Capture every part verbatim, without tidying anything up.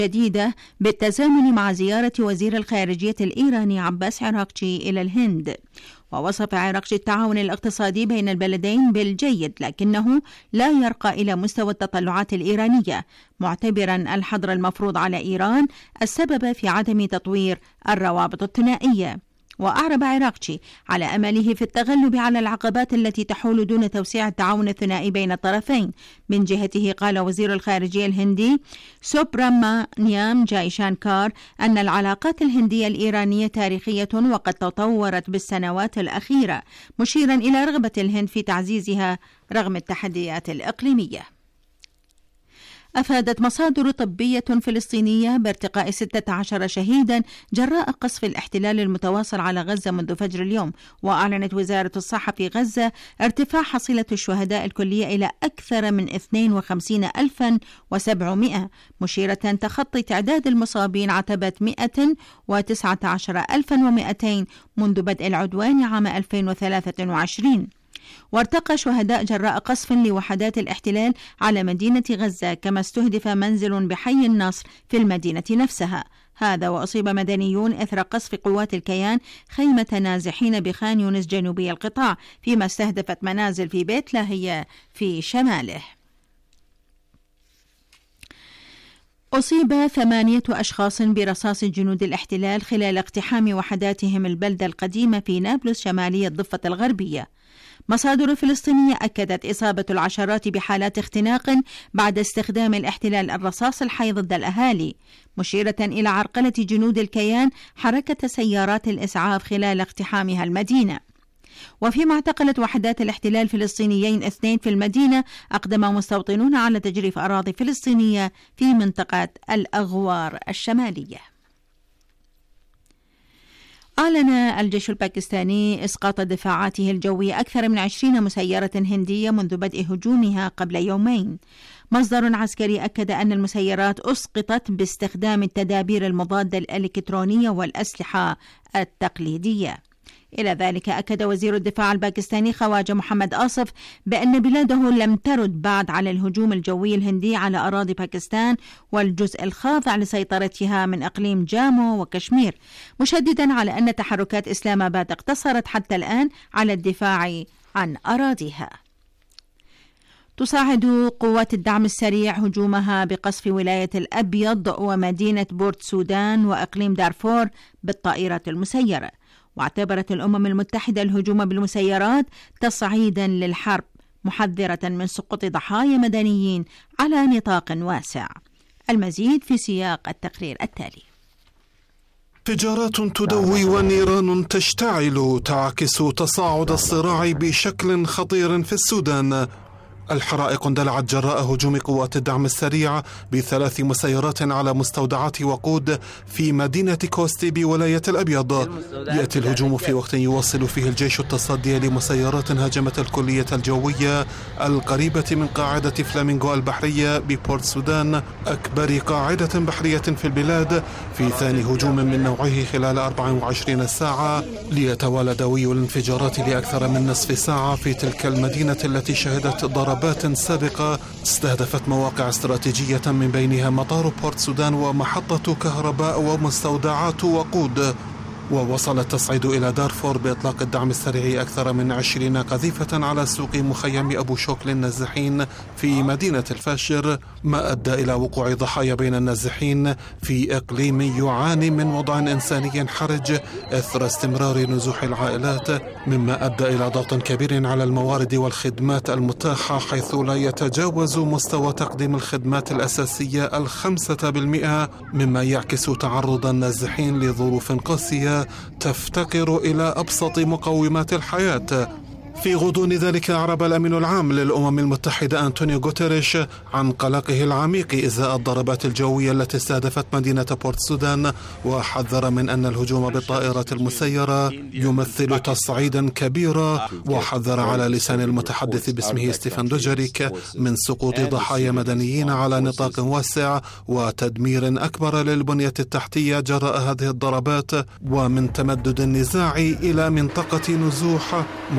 جديدة بالتزامن مع زيارة وزير الخارجية الإيراني عباس عراقجي إلى الهند. ووصف عراقجي التعاون الاقتصادي بين البلدين بالجيد، لكنه لا يرقى إلى مستوى التطلعات الإيرانية، معتبرا الحظر المفروض على إيران السبب في عدم تطوير الروابط الثنائية. وأعرب عراقجي على أمله في التغلب على العقبات التي تحول دون توسيع التعاون الثنائي بين الطرفين. من جهته قال وزير الخارجية الهندي سوبرامانيام جايشانكار أن العلاقات الهندية الإيرانية تاريخية وقد تطورت بالسنوات الأخيرة، مشيرا إلى رغبة الهند في تعزيزها رغم التحديات الإقليمية. أفادت مصادر طبية فلسطينية بارتقاء ستة عشر شهيدا جراء قصف الاحتلال المتواصل على غزة منذ فجر اليوم. وأعلنت وزارة الصحة في غزة ارتفاع حصيلة الشهداء الكلية إلى أكثر من اثنين وخمسين ألفا وسبعمائة، مشيرة تخطي تعداد المصابين عتبة مئة وتسعة عشر ألفا ومئتين منذ بدء العدوان عام ألفين وثلاثة وعشرين. وارتقى شهداء جراء قصف لوحدات الاحتلال على مدينة غزة، كما استهدف منزل بحي النصر في المدينة نفسها. هذا وأصيب مدنيون إثر قصف قوات الكيان خيمة نازحين بخان يونس جنوبي القطاع، فيما استهدفت منازل في بيت لاهية في شماله. أصيب ثمانية أشخاص برصاص جنود الاحتلال خلال اقتحام وحداتهم البلدة القديمة في نابلس شمالي الضفة الغربية. مصادر فلسطينية أكدت إصابة العشرات بحالات اختناق بعد استخدام الاحتلال الرصاص الحي ضد الأهالي، مشيرة إلى عرقلة جنود الكيان حركة سيارات الإسعاف خلال اقتحامها المدينة. وفيما اعتقلت وحدات الاحتلال فلسطينيين اثنين في المدينة، أقدم مستوطنون على تجريف أراضي فلسطينية في منطقة الأغوار الشمالية. أعلن الجيش الباكستاني إسقاط دفاعاته الجوية أكثر من عشرين مسيرة هندية منذ بدء هجومها قبل يومين. مصدر عسكري أكد أن المسيرات أسقطت باستخدام التدابير المضادة الإلكترونية والأسلحة التقليدية. إلى ذلك أكد وزير الدفاع الباكستاني خواجة محمد آصف بأن بلاده لم ترد بعد على الهجوم الجوي الهندي على أراضي باكستان والجزء الخاضع لسيطرتها من إقليم جامو وكشمير، مشددا على أن تحركات إسلام آباد اقتصرت حتى الآن على الدفاع عن أراضيها. تساعد قوات الدعم السريع هجومها بقصف ولاية الأبيض ومدينة بورت سودان وإقليم دارفور بالطائرات المسيرة. واعتبرت الأمم المتحدة الهجوم بالمسيرات تصعيدا للحرب، محذرة من سقوط ضحايا مدنيين على نطاق واسع. المزيد في سياق التقرير التالي. انفجارات تدوي ونيران تشتعل تعكس تصاعد الصراع بشكل خطير في السودان. الحرائق اندلعت جراء هجوم قوات الدعم السريع بثلاث مسيرات على مستودعات وقود في مدينة كوستي بولاية الأبيض. يأتي الهجوم في وقت يواصل فيه الجيش التصدي لمسيرات هاجمت الكلية الجوية القريبة من قاعدة فلامينغو البحرية ببورت سودان، أكبر قاعدة بحرية في البلاد، في ثاني هجوم من نوعه خلال أربع وعشرين ساعة، ليتوالى دوي الانفجارات لأكثر من نصف ساعة في تلك المدينة التي شهدت ضربات سابقة استهدفت مواقع استراتيجية من بينها مطار بورت سودان ومحطة كهرباء ومستودعات وقود. ووصل التصعيد إلى دارفور بإطلاق الدعم السريع أكثر من عشرين قذيفة على سوق مخيم أبو شوك للنازحين في مدينة الفاشر، ما أدى إلى وقوع ضحايا بين النازحين في إقليم يعاني من وضع إنساني حرج إثر استمرار نزوح العائلات، مما أدى إلى ضغط كبير على الموارد والخدمات المتاحة، حيث لا يتجاوز مستوى تقديم الخدمات الأساسية الخمسة بالمئة، مما يعكس تعرض النازحين لظروف قاسية تفتقر إلى أبسط مقومات الحياة. في غضون ذلك أعرب الأمين العام للأمم المتحدة أنطونيو غوتيريش عن قلقه العميق إزاء الضربات الجوية التي استهدفت مدينة بورت سودان، وحذر من أن الهجوم بالطائرات المسيرة يمثل تصعيدا كبيرا، وحذر على لسان المتحدث باسمه ستيفان دوجاريك من سقوط ضحايا مدنيين على نطاق واسع وتدمير أكبر للبنية التحتية جراء هذه الضربات، ومن تمدد النزاع إلى منطقة نزوح، معتبرا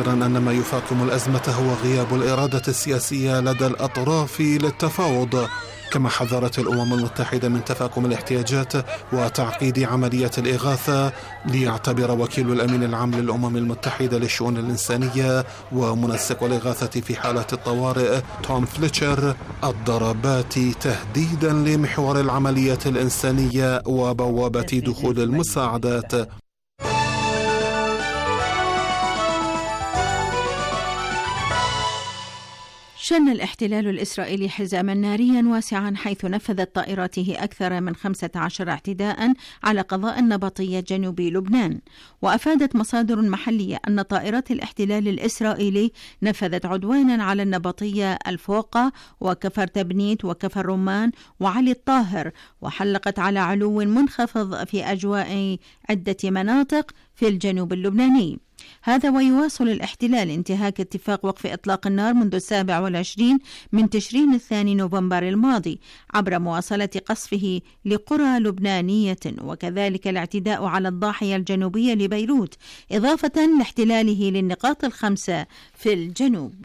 مشيرا أن ما يفاقم الأزمة هو غياب الإرادة السياسية لدى الأطراف للتفاوض. كما حذرت الأمم المتحدة من تفاقم الاحتياجات وتعقيد عملية الإغاثة، ليعتبر وكيل الأمين العام للأمم المتحدة للشؤون الإنسانية ومنسق الإغاثة في حالات الطوارئ توم فليتشر الضربات تهديدا لمحور العملية الإنسانية وبوابة دخول المساعدات. شن الاحتلال الإسرائيلي حزاما ناريا واسعا حيث نفذت طائراته أكثر من خمسة عشر اعتداء على قضاء النبطية جنوب لبنان. وأفادت مصادر محلية أن طائرات الاحتلال الإسرائيلي نفذت عدوانا على النبطية الفوقة وكفر تبنيت وكفر رمان وعلي الطاهر، وحلقت على علو منخفض في أجواء عدة مناطق في الجنوب اللبناني. هذا ويواصل الاحتلال انتهاك اتفاق وقف إطلاق النار منذ السابع والعشرين من تشرين الثاني نوفمبر الماضي عبر مواصلة قصفه لقرى لبنانية، وكذلك الاعتداء على الضاحية الجنوبية لبيروت، إضافة لاحتلاله للنقاط الخمسة في الجنوب.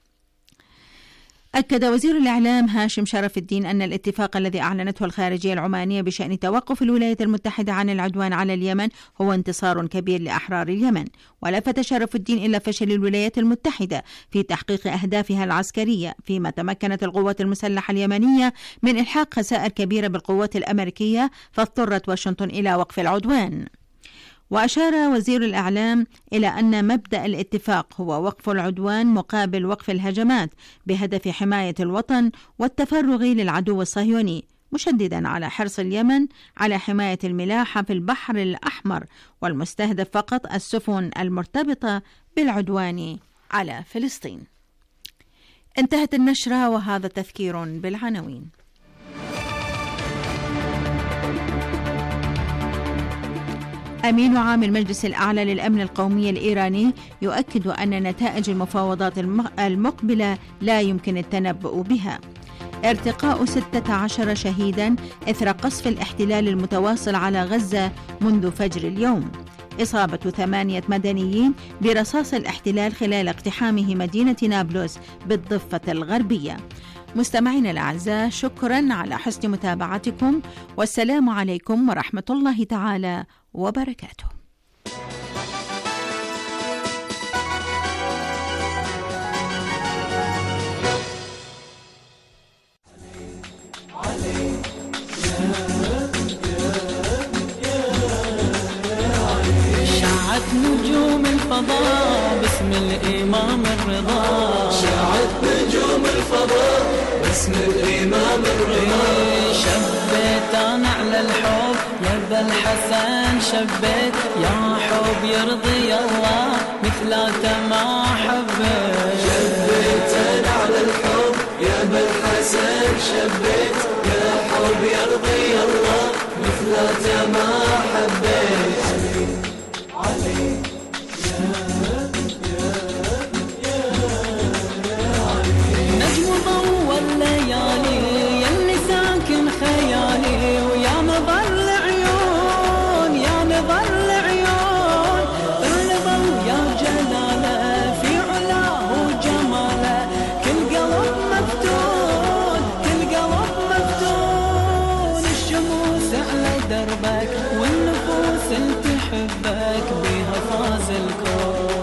أكد وزير الإعلام هاشم شرف الدين أن الاتفاق الذي أعلنته الخارجية العمانية بشأن توقف الولايات المتحدة عن العدوان على اليمن هو انتصار كبير لأحرار اليمن. ولفت شرف الدين إلى فشل الولايات المتحدة في تحقيق أهدافها العسكرية، فيما تمكنت القوات المسلحة اليمنية من إلحاق خسائر كبيرة بالقوات الأمريكية، فاضطرت واشنطن إلى وقف العدوان. وأشار وزير الإعلام إلى أن مبدأ الاتفاق هو وقف العدوان مقابل وقف الهجمات بهدف حماية الوطن والتفرغ للعدو الصهيوني، مشددا على حرص اليمن على حماية الملاحة في البحر الأحمر، والمستهدف فقط السفن المرتبطة بالعدوان على فلسطين. انتهت النشرة وهذا تذكير بالعناوين. أمين عام المجلس الأعلى للأمن القومي الإيراني يؤكد أن نتائج المفاوضات المقبلة لا يمكن التنبؤ بها. ارتقاء ستة عشر شهيدا إثر قصف الاحتلال المتواصل على غزة منذ فجر اليوم. إصابة ثمانية مدنيين برصاص الاحتلال خلال اقتحامه مدينة نابلس بالضفة الغربية. مستمعينا الأعزاء، شكرا على حسن متابعتكم، والسلام عليكم ورحمة الله تعالى وبركاته. شعت نجوم الفضاء باسم الإمام الرضا، شعت نجوم الفضاء باسم الإمام الرضا. شبيت أنا على الحب يا ابا الحسن، شبيت يا حب يرضي الله مثلك ما حبيت. شبيت أنا على الحب يا ابا الحسن، شبيت يا حب يرضي الله مثلك ما حبيت. علي نجم ضوى الليالي يلي ساكن خيالي، ويا مظل عيون يا مظل عيون، الرضا ويا جلاله في علاه وجماله، كل قلب مفتون كل قلب مفتون. الشموس على دربك والنفوس اللي تحبك بها فاز الكون.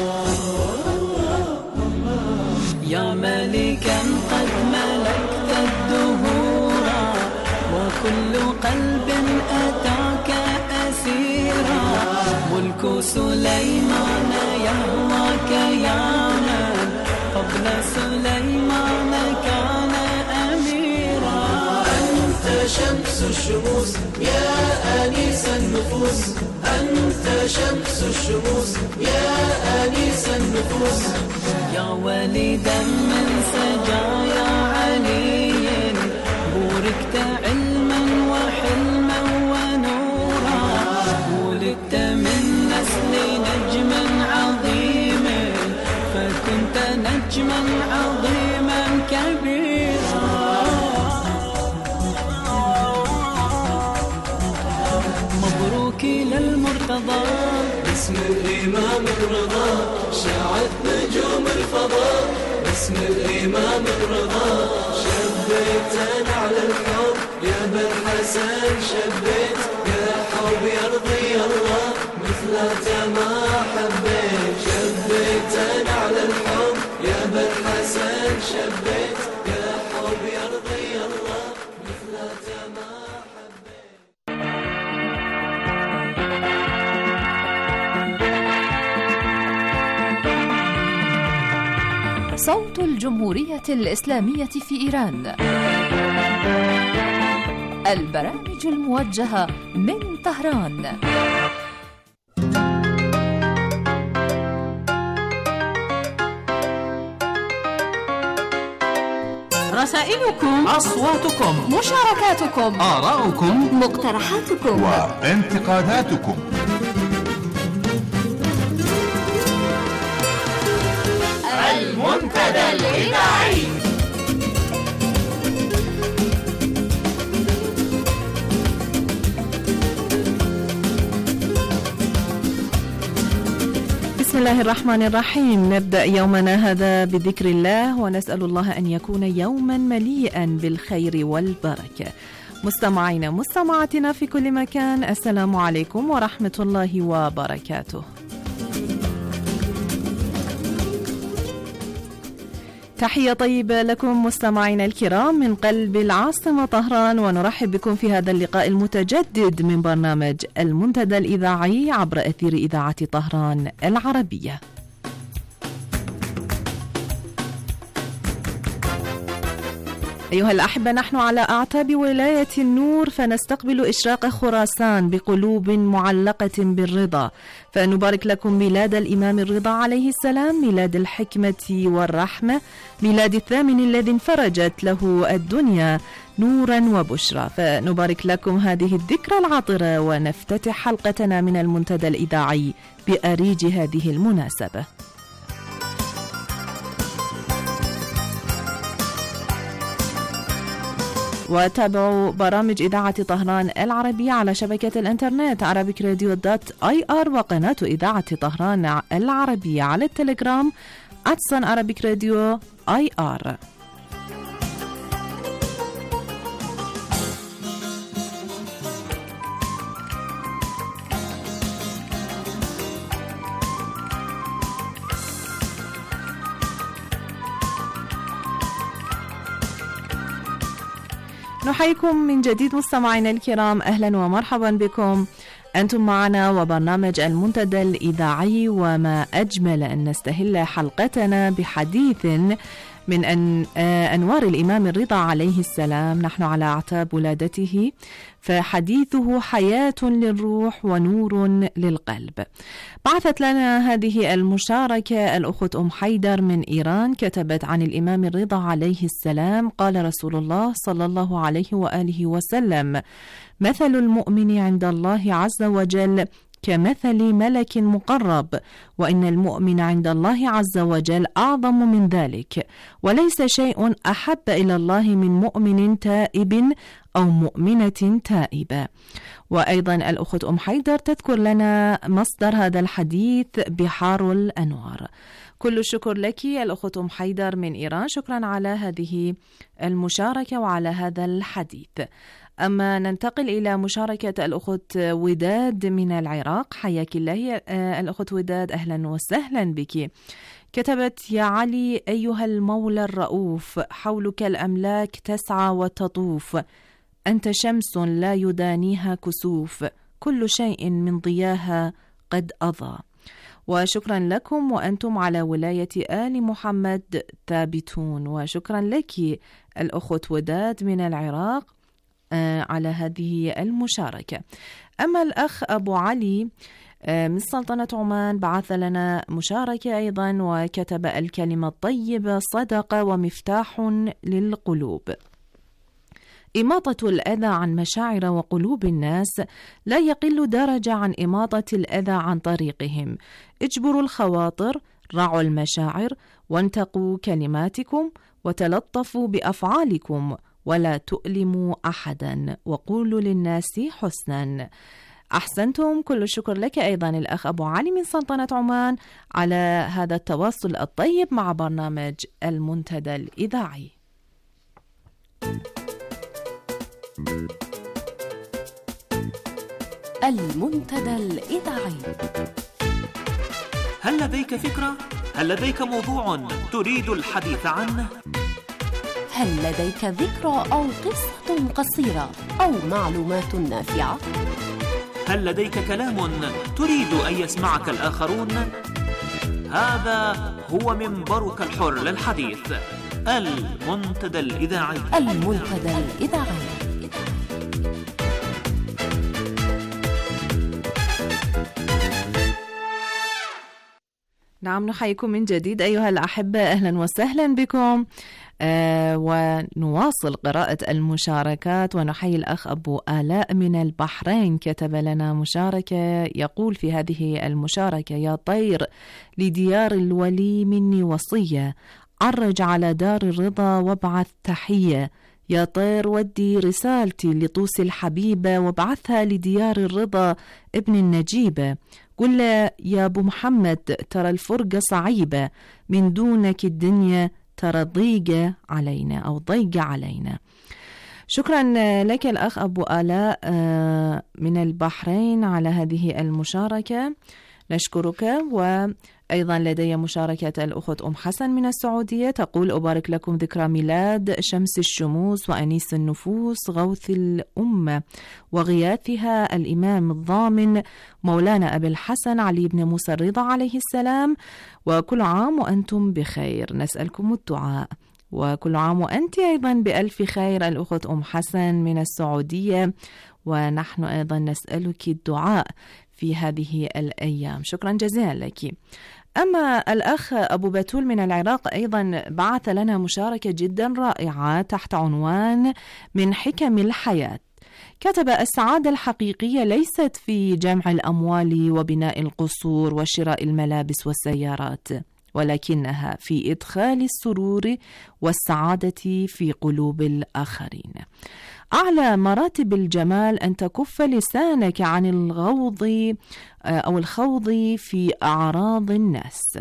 يا ملكا قد ملكت الدهورا، وكل قلب أتاك أسيرا، ملك سليمان يهواك يا من قبل سليمان كان أميرا. أنت شمس الشموس يا أنيس النفوس، أنت شمس الشموس يا أنيس النفوس. يا وليدا من سجايا علي، بوركت علما وحلما ونورا، ولدت من نسل نجم عظيم، فكنت نجما عظيما كبيرا. مبروك للمرتضى باسم الإمام الرضا شاعت نجوم الفضاء، باسم الإمام الرضا شبيت على الحب يا بالحسن، شبيت يا حب يرضي الله مثلك ما حبيت، شبيت على الحب يا بالحسن، شبيت يا حب يرضي الله مثلك ما صوت الجمهورية الإسلامية في إيران. البرامج الموجهة من طهران. رسائلكم، أصواتكم، مشاركاتكم، آراؤكم، مقترحاتكم وانتقاداتكم. المنتدى الإذاعي. بسم الله الرحمن الرحيم. نبدأ يومنا هذا بذكر الله، ونسأل الله أن يكون يوما مليئا بالخير والبركة. مستمعينا مستمعاتنا في كل مكان، السلام عليكم ورحمة الله وبركاته. تحية طيبة لكم مستمعينا الكرام من قلب العاصمة طهران، ونرحب بكم في هذا اللقاء المتجدد من برنامج المنتدى الإذاعي عبر أثير إذاعة طهران العربية. أيها الأحبة، نحن على أعتاب ولاية النور، فنستقبل إشراق خراسان بقلوب معلقة بالرضا، فنبارك لكم ميلاد الإمام الرضا عليه السلام، ميلاد الحكمة والرحمة، ميلاد الثامن الذي انفرجت له الدنيا نورا وبشرى، فنبارك لكم هذه الذكرى العطرة، ونفتتح حلقتنا من المنتدى الإذاعي بأريج هذه المناسبة. وتابعوا برامج إذاعة طهران العربية على شبكة الإنترنت عربيك راديو دوت آي آر، وقناة إذاعة طهران العربية على التليجرام أتسن عربيك راديو آي آر. نحييكم من جديد مستمعينا الكرام، أهلا ومرحبا بكم. أنتم معنا وبرنامج المنتدى الإذاعي، وما أجمل أن نستهل حلقتنا بحديث من أن أنوار الإمام الرضا عليه السلام. نحن على أعتاب ولادته، فحديثه حياة للروح ونور للقلب. بعثت لنا هذه المشاركة الأخت أم حيدر من إيران، كتبت عن الإمام الرضا عليه السلام: قال رسول الله صلى الله عليه وآله وسلم: مثل المؤمن عند الله عز وجل كمثل ملك مقرب، وإن المؤمن عند الله عز وجل أعظم من ذلك، وليس شيء أحب إلى الله من مؤمن تائب أو مؤمنة تائبة. وأيضا الأخت أم حيدر تذكر لنا مصدر هذا الحديث: بحار الأنوار. كل الشكر لك الأخت أم حيدر من إيران، شكرا على هذه المشاركة وعلى هذا الحديث. أما ننتقل إلى مشاركة الأخت وداد من العراق. حياك الله الأخت وداد، أهلا وسهلا بك. كتبت: يا علي أيها المولى الرؤوف، حولك الأملاك تسعى وتطوف، أنت شمس لا يدانيها كسوف، كل شيء من ضياها قد أضى. وشكرا لكم، وأنتم على ولاية آل محمد ثابتون. وشكرا لك الأخت وداد من العراق على هذه المشاركة. أما الأخ أبو علي من سلطنة عمان بعث لنا مشاركة أيضا، وكتب: الكلمة الطيبة صدقة ومفتاح للقلوب. إماطة الأذى عن مشاعر وقلوب الناس لا يقل درجة عن إماطة الأذى عن طريقهم. اجبروا الخواطر، رعوا المشاعر، وانتقوا كلماتكم، وتلطفوا بأفعالكم، ولا تؤلموا أحدا، وقولوا للناس حسنا. أحسنتم. كل الشكر لك أيضا الأخ أبو علي من سلطنة عمان على هذا التواصل الطيب مع برنامج المنتدى الإذاعي. المنتدى الإذاعي. هل لديك فكرة؟ هل لديك موضوع تريد الحديث عنه؟ هل لديك ذكرى أو قصة قصيرة أو معلومات نافعة؟ هل لديك كلام تريد أن يسمعك الآخرون؟ هذا هو منبرك الحر للحديث، المنتدى الإذاعي. المنتدى الإذاعي. نعم، نحييكم من جديد أيها الأحبة، أهلا وسهلا بكم. آه ونواصل قراءة المشاركات، ونحيي الأخ أبو آلاء من البحرين، كتب لنا مشاركة يقول في هذه المشاركة: يا طير لديار الولي مني وصية، عرج على دار الرضا وابعث تحية. يا طير ودي رسالتي لطوس الحبيبة وابعثها لديار الرضا ابن النجيبة، قل يا أبو محمد ترى الفرقة صعيبة، من دونك الدنيا ترى ضيقة علينا أو ضيقة علينا. شكرا لك الأخ أبو آلاء من البحرين على هذه المشاركة، نشكرك. وأيضا لدي مشاركة الأخت أم حسن من السعودية، تقول: أبارك لكم ذكرى ميلاد شمس الشموس وأنيس النفوس غوث الأمة وغياثها الإمام الضامن مولانا أبي الحسن علي بن موسى الرضا عليه السلام، وكل عام وأنتم بخير، نسألكم الدعاء. وكل عام وأنت أيضا بألف خير الأخت أم حسن من السعودية، ونحن أيضا نسألك الدعاء في هذه الأيام. شكرا جزيلا لك. أما الأخ أبو بتول من العراق أيضا بعث لنا مشاركة جدا رائعة تحت عنوان من حكم الحياة. كتب: السعادة الحقيقية ليست في جمع الأموال وبناء القصور وشراء الملابس والسيارات، ولكنها في إدخال السرور والسعادة في قلوب الآخرين. أعلى مراتب الجمال أن تكف لسانك عن الغوض أو الخوض في أعراض الناس.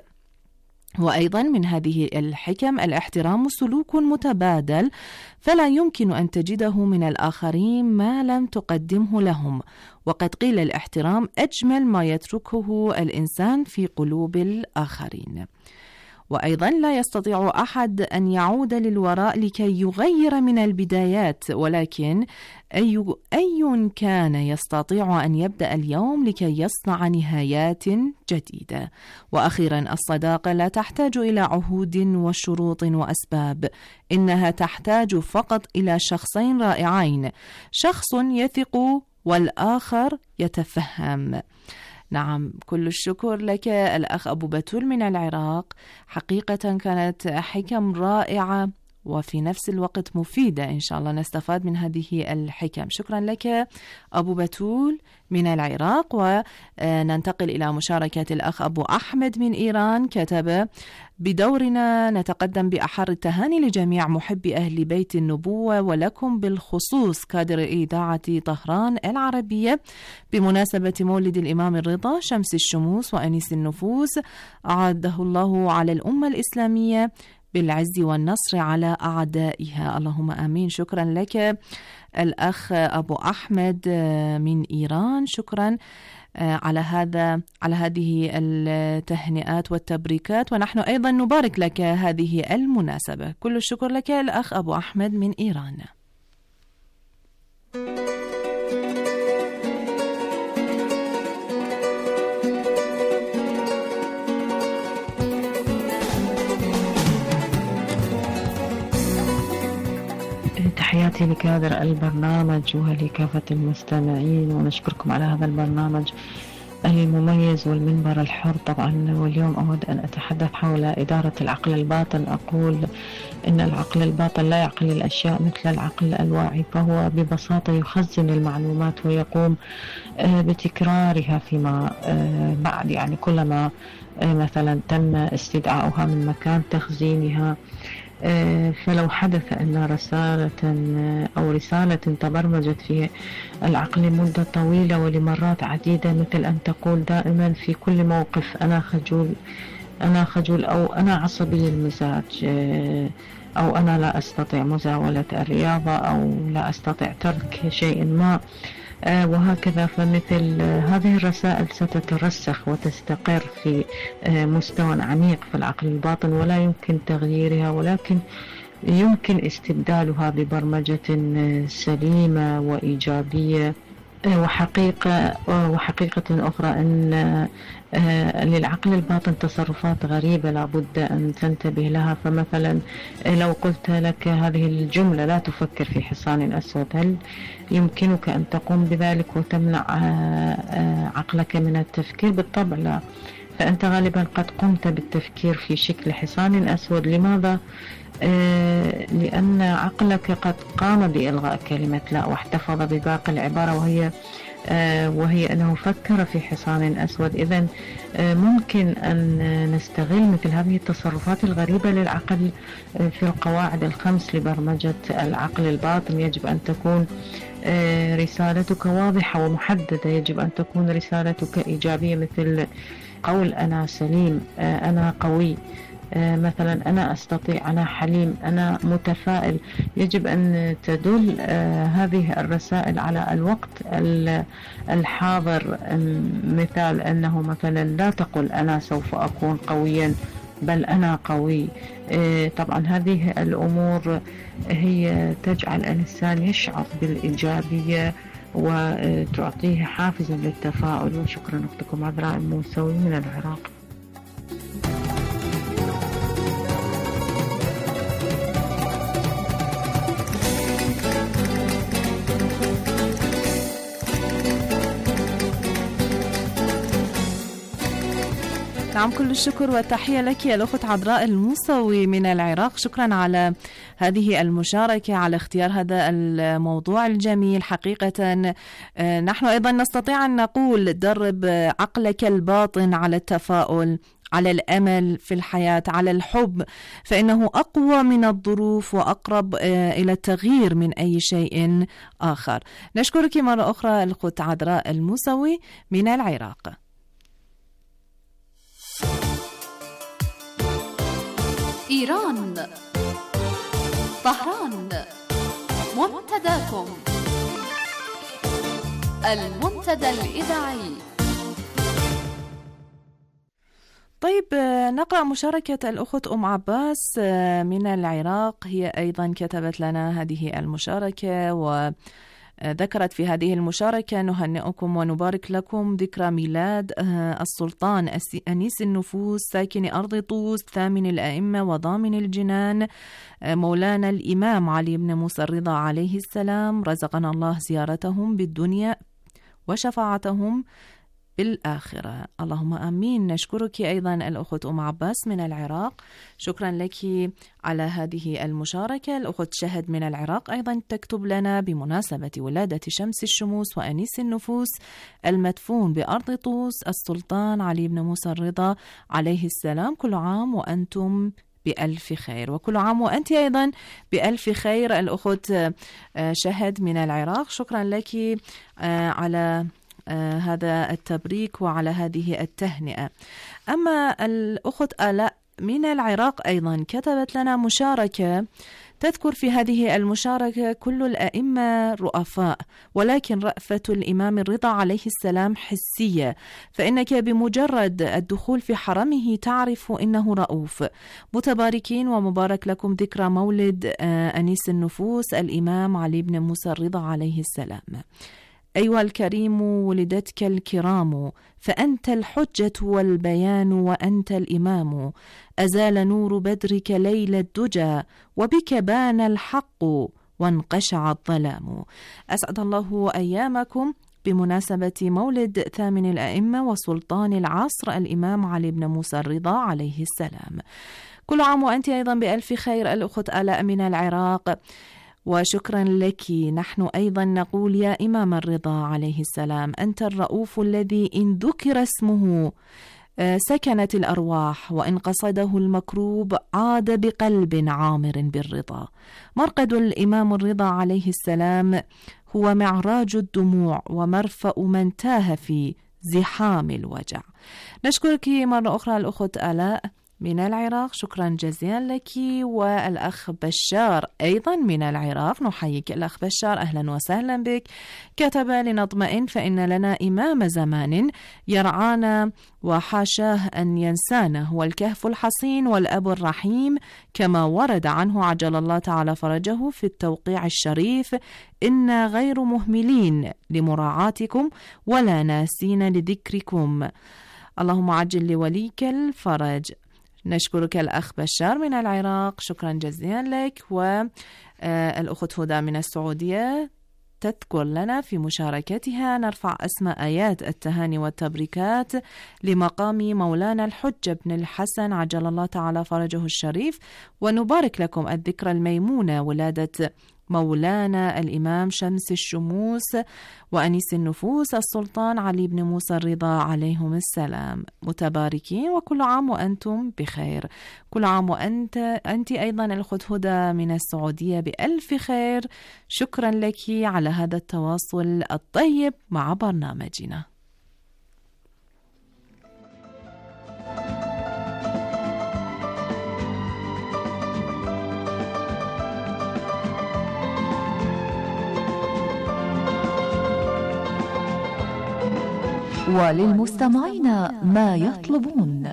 وأيضا من هذه الحكم: الاحترام سلوك متبادل، فلا يمكن أن تجده من الآخرين ما لم تقدمه لهم، وقد قيل الاحترام أجمل ما يتركه الإنسان في قلوب الآخرين. وأيضا لا يستطيع أحد أن يعود للوراء لكي يغير من البدايات، ولكن أي, أي كان يستطيع أن يبدأ اليوم لكي يصنع نهايات جديدة. وأخيرا، الصداقة لا تحتاج إلى عهود وشروط وأسباب، إنها تحتاج فقط إلى شخصين رائعين، شخص يثق والآخر يتفهم. نعم، كل الشكر لك الأخ أبو بتول من العراق، حقيقة كانت حكم رائعة وفي نفس الوقت مفيدة، إن شاء الله نستفاد من هذه الحكم. شكرا لك أبو بتول من العراق. وننتقل إلى مشاركة الأخ أبو أحمد من إيران، كتب: بدورنا نتقدم بأحر التهاني لجميع محبي أهل بيت النبوة، ولكم بالخصوص كادر إذاعة طهران العربية، بمناسبة مولد الإمام الرضا شمس الشموس وأنيس النفوس، أعاده الله على الأمة الإسلامية بالعز والنصر على أعدائها، اللهم آمين. شكرا لك الأخ أبو أحمد من إيران، شكرا على هذا على هذه التهنئات والتبريكات، ونحن أيضا نبارك لك هذه المناسبة. كل الشكر لك الأخ أبو أحمد من إيران. تحياتي لكادر البرنامج ولكافة المستمعين، ونشكركم على هذا البرنامج المميز والمنبر الحر. طبعا واليوم أود أن أتحدث حول إدارة العقل الباطن. أقول إن العقل الباطن لا يعقل الأشياء مثل العقل الواعي، فهو ببساطة يخزن المعلومات ويقوم بتكرارها فيما بعد، يعني كلما مثلا تم استدعاؤها من مكان تخزينها فلو حدث أن رسالة أو رسالة تبرمجت في العقل مدة طويلة ولمرات عديدة، مثل أن تقول دائما في كل موقف أنا خجول أنا خجول أو أنا عصبي المزاج، أو أنا لا أستطيع مزاولة الرياضة، أو لا أستطيع ترك شيء ما، وهكذا. فمثل هذه الرسائل ستترسخ وتستقر في مستوى عميق في العقل الباطن، ولا يمكن تغييرها، ولكن يمكن استبدالها ببرمجة سليمة وإيجابية. وحقيقة وحقيقة أخرى أن للعقل الباطن تصرفات غريبة لابد أن تنتبه لها. فمثلا لو قلت لك هذه الجملة لا تفكر في حصان أسود، هل يمكنك أن تقوم بذلك وتمنع عقلك من التفكير؟ بالطبع لا. فأنت غالبا قد قمت بالتفكير في شكل حصان أسود. لماذا؟ لأن عقلك قد قام بإلغاء كلمة لا واحتفظ بباقي العبارة، وهي وهي أنه فكر في حصان أسود. إذن ممكن أن نستغل مثل هذه التصرفات الغريبة للعقل في القواعد الخمس لبرمجة العقل الباطن. يجب أن تكون رسالتك واضحة ومحددة، يجب أن تكون رسالتك إيجابية، مثل قول أنا سليم، أنا قوي، مثلا أنا أستطيع، أنا حليم، أنا متفائل. يجب أن تدل هذه الرسائل على الوقت الحاضر. مثال أنه مثلا لا تقل أنا سوف أكون قويا، بل أنا قوي. طبعا هذه الأمور هي تجعل الإنسان يشعر بالإيجابية وتعطيه حافزا للتفاؤل. وشكرا أختكم عذراء الموسوي من العراق. نعم، كل الشكر والتحية لك يا الأخت عذراء الموسوي من العراق. شكرا على هذه المشاركة، على اختيار هذا الموضوع الجميل. حقيقة نحن أيضا نستطيع أن نقول درب عقلك الباطن على التفاؤل، على الأمل في الحياة، على الحب، فإنه أقوى من الظروف وأقرب إلى التغيير من أي شيء آخر. نشكرك مرة أخرى الأخت عذراء الموسوي من العراق. إيران، طهران، منتداكم المنتدى الإذاعي. طيب، نقرأ مشاركة الأخت أم عباس من العراق. هي أيضا كتبت لنا هذه المشاركة و ذكرت في هذه المشاركة: نهنئكم ونبارك لكم ذكرى ميلاد السلطان أنيس النفوس ساكن أرض طوس ثامن الأئمة وضامن الجنان مولانا الإمام علي بن موسى الرضا عليه السلام. رزقنا الله زيارتهم بالدنيا وشفاعتهم بالآخرة، اللهم آمين. نشكرك أيضا الأخت أم عباس من العراق، شكرا لك على هذه المشاركة. الأخت شهد من العراق أيضا تكتب لنا: بمناسبة ولادة شمس الشموس وأنيس النفوس المدفون بأرض طوس السلطان علي بن موسى الرضا عليه السلام، كل عام وأنتم بألف خير. وكل عام وأنت أيضا بألف خير الأخت شهد من العراق. شكرا لك على آه هذا التبريك وعلى هذه التهنئة. أما الأخت آلاء من العراق أيضا كتبت لنا مشاركة تذكر في هذه المشاركة: كل الأئمة رؤفاء، ولكن رأفة الإمام الرضا عليه السلام حسية، فإنك بمجرد الدخول في حرمه تعرف إنه رؤوف. متباركين ومبارك لكم ذكرى مولد آه أنيس النفوس الإمام علي بن موسى الرضا عليه السلام. أيها الكريم ولدتك الكرام، فأنت الحجة والبيان وأنت الإمام. أزال نور بدرك ليل الدجى، وبك بان الحق وانقشع الظلام. أسعد الله أيامكم بمناسبة مولد ثامن الأئمة وسلطان العصر الإمام علي بن موسى الرضا عليه السلام. كل عام وأنت أيضا بألف خير الأخت آلاء من العراق، وشكرا لك. نحن أيضا نقول: يا إمام الرضا عليه السلام، أنت الرؤوف الذي إن ذكر اسمه سكنت الأرواح، وإن قصده المكروب عاد بقلب عامر بالرضا. مرقد الإمام الرضا عليه السلام هو معراج الدموع ومرفأ من تاه في زحام الوجع. نشكرك مرة أخرى الأخت آلاء من العراق، شكرا جزيلا لك. والأخ بشار أيضا من العراق، نحييك الأخ بشار، أهلا وسهلا بك. كتب: لنطمئن فإن لنا إمام زمان يرعانا وحاشاه أن ينسانا، هو الكهف الحصين والأب الرحيم كما ورد عنه عجل الله تعالى فرجه في التوقيع الشريف: إنا غير مهملين لمراعاتكم ولا ناسين لذكركم. اللهم عجل لوليك الفرج. نشكرك الأخ بشار من العراق، شكرا جزيلا لك. والأخت هدى من السعودية تذكر لنا في مشاركتها: نرفع أسماء آيات التهاني والتبريكات لمقام مولانا الحجة بن الحسن عجل الله تعالى فرجه الشريف، ونبارك لكم الذكرى الميمونة ولادة مولانا الإمام شمس الشموس وأنيس النفوس السلطان علي بن موسى الرضا عليهم السلام، متباركين وكل عام وأنتم بخير. كل عام وأنت أنت أيضا الأخت هدى من السعودية بألف خير. شكرا لك على هذا التواصل الطيب مع برنامجنا. وللمستمعين ما يطلبون.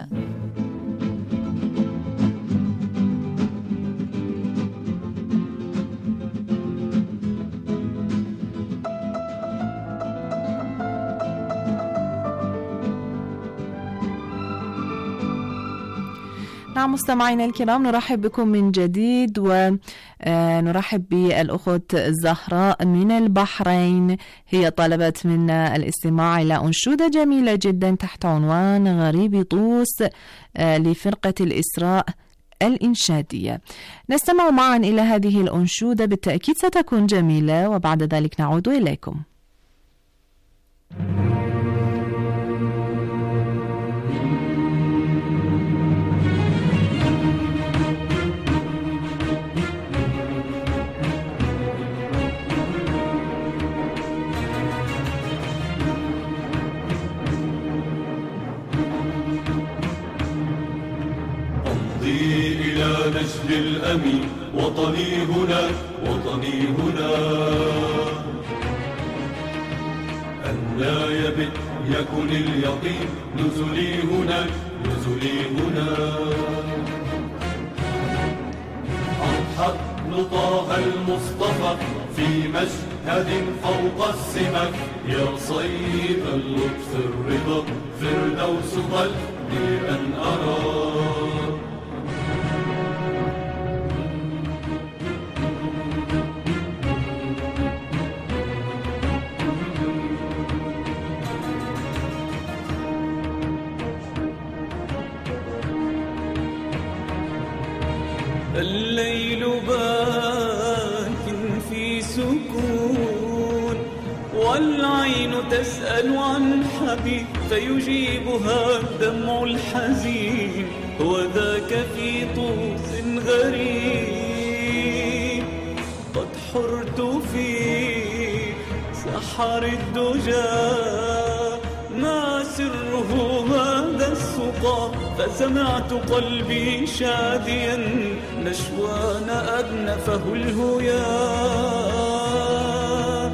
نعم مستمعينا الكرام، نرحب بكم من جديد، ونرحب بالأخت زهراء من البحرين. هي طلبت منا الاستماع إلى أنشودة جميلة جدا تحت عنوان غريب طوس لفرقة الإسراء الإنشادية. نستمع معا إلى هذه الأنشودة، بالتأكيد ستكون جميلة، وبعد ذلك نعود إليكم. نجد الأمين وطني هنا وطني هنا، أن لا يبت يكن اليقين نزلي هنا نزلي هنا. أضحت لطه المصطفى في مشهد فوق السمك، يا صيد اللطف الرضا فردوس قلبي أن أرى. الليل باك في سكون، والعين تسأل عن حبيب فيجيبها الدمع الحزين، وذاك في طوس غريب قد حرت في سحر الدجى. ما سره هذا السقى فسمعت قلبي شاديا نشوان أدنفه الهيا.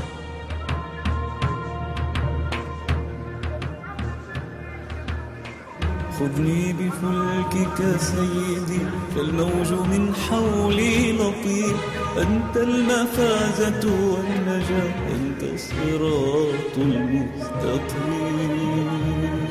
خذني بفلكك سيدي فالموج من حولي لطيف، أنت المفازة والنجاة أنت الصراط المستقيم.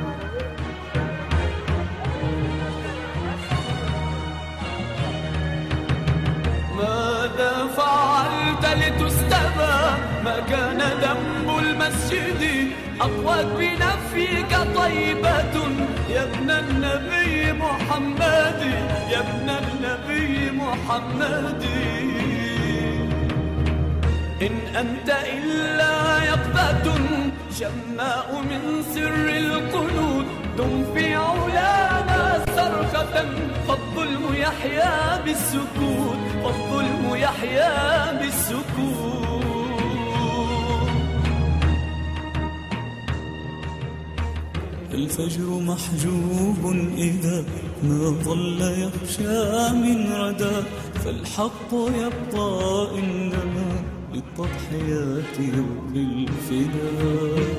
ماذا فعلت لتستبى؟ ما كان ذنب المسجد أقوت بنفيك طيبة يا ابن النبي محمد يا ابن النبي محمد. إن أنت إلا يقظة شماء من سر القنوت، دم في علانا صرخة فالظلم يحيا بالسكوت فالظلم يحيا بالسكوت. الفجر محجوب إذا ما ظل يخشى من ردى فالحق يبقى إنما للتضحيات وللفداء.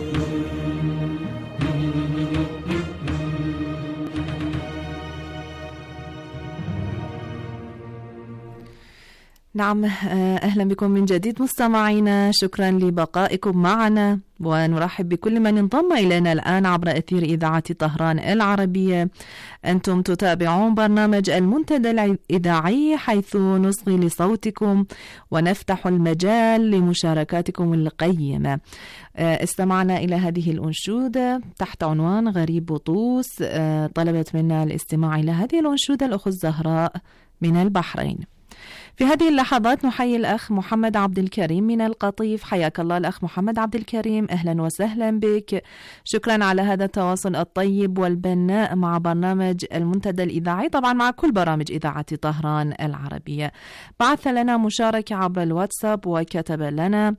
نعم، أهلا بكم من جديد مستمعينا، شكرا لبقائكم معنا، ونرحب بكل من انضم إلينا الآن عبر أثير إذاعة طهران العربية. أنتم تتابعون برنامج المنتدى الإذاعي حيث نصغي لصوتكم ونفتح المجال لمشاركاتكم القيمة. استمعنا إلى هذه الأنشودة تحت عنوان غريب بطوس، طلبت منا الاستماع إلى هذه الأنشودة الأخت زهراء من البحرين. في هذه اللحظات نحيي الأخ محمد عبد الكريم من القطيف. حياك الله الأخ محمد عبد الكريم، أهلا وسهلا بك. شكرا على هذا التواصل الطيب والبناء مع برنامج المنتدى الإذاعي، طبعا مع كل برامج إذاعة طهران العربية. بعث لنا مشاركة عبر الواتساب وكتب لنا: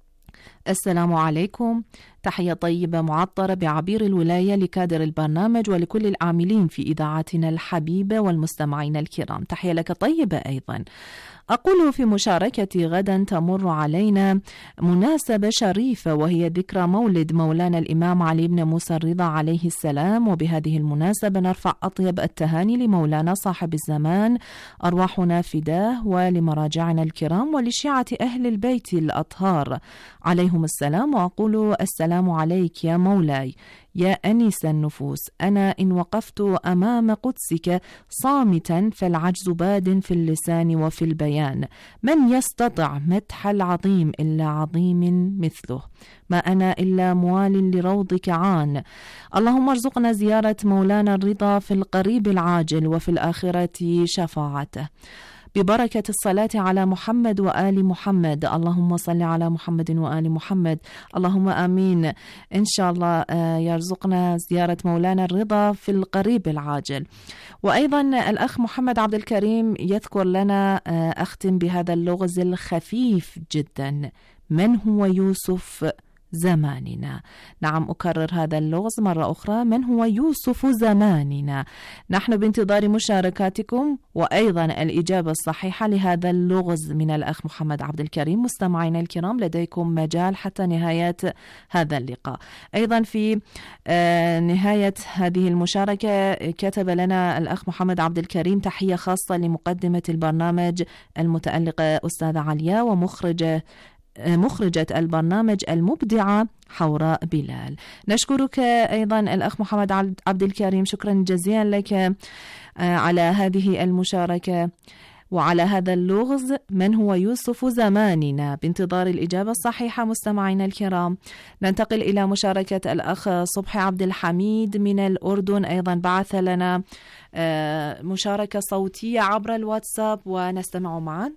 السلام عليكم، تحية طيبة معطرة بعبير الولاية لكادر البرنامج ولكل العاملين في إذاعتنا الحبيبة والمستمعين الكرام. تحية لك طيبة أيضا. أقول في مشاركتي: غدا تمر علينا مناسبة شريفة وهي ذكرى مولد مولانا الإمام علي بن موسى الرضا عليه السلام، وبهذه المناسبة نرفع أطيب التهاني لمولانا صاحب الزمان، أرواحنا فداه، ولمراجعنا الكرام ولشيعة أهل البيت الأطهار عليهم السلام. وأقول: السلام عليك يا مولاي يا أنيس النفوس، أنا إن وقفت أمام قدسك صامتا فالعجز باد في اللسان وفي البيان، من يستطع مدح العظيم إلا عظيم مثله، ما أنا إلا موال لروضك عان. اللهم ارزقنا زيارة مولانا الرضا في القريب العاجل وفي الآخرة شفاعته، ببركة الصلاة على محمد وآل محمد. اللهم صل على محمد وآل محمد، اللهم آمين. إن شاء الله يرزقنا زيارة مولانا الرضا في القريب العاجل. وأيضا الأخ محمد عبد الكريم يذكر لنا، أختم بهذا اللغز الخفيف جدا: من هو يوسف زماننا؟ نعم، أكرر هذا اللغز مرة أخرى: من هو يوسف زماننا؟ نحن بانتظار مشاركاتكم وأيضا الإجابة الصحيحة لهذا اللغز من الأخ محمد عبد الكريم. مستمعينا الكرام، لديكم مجال حتى نهاية هذا اللقاء. أيضا في نهاية هذه المشاركة كتب لنا الأخ محمد عبد الكريم: تحية خاصة لمقدمة البرنامج المتألقة أستاذة عليا ومخرجة مخرجة البرنامج المبدعة حوراء بلال. نشكرك أيضا الأخ محمد عبد الكريم، شكرا جزيلا لك على هذه المشاركة وعلى هذا اللغز: من هو يوسف زماننا؟ بانتظار الإجابة الصحيحة مستمعينا الكرام. ننتقل إلى مشاركة الأخ صبحي عبد الحميد من الأردن، أيضا بعث لنا مشاركة صوتية عبر الواتساب ونستمع معا.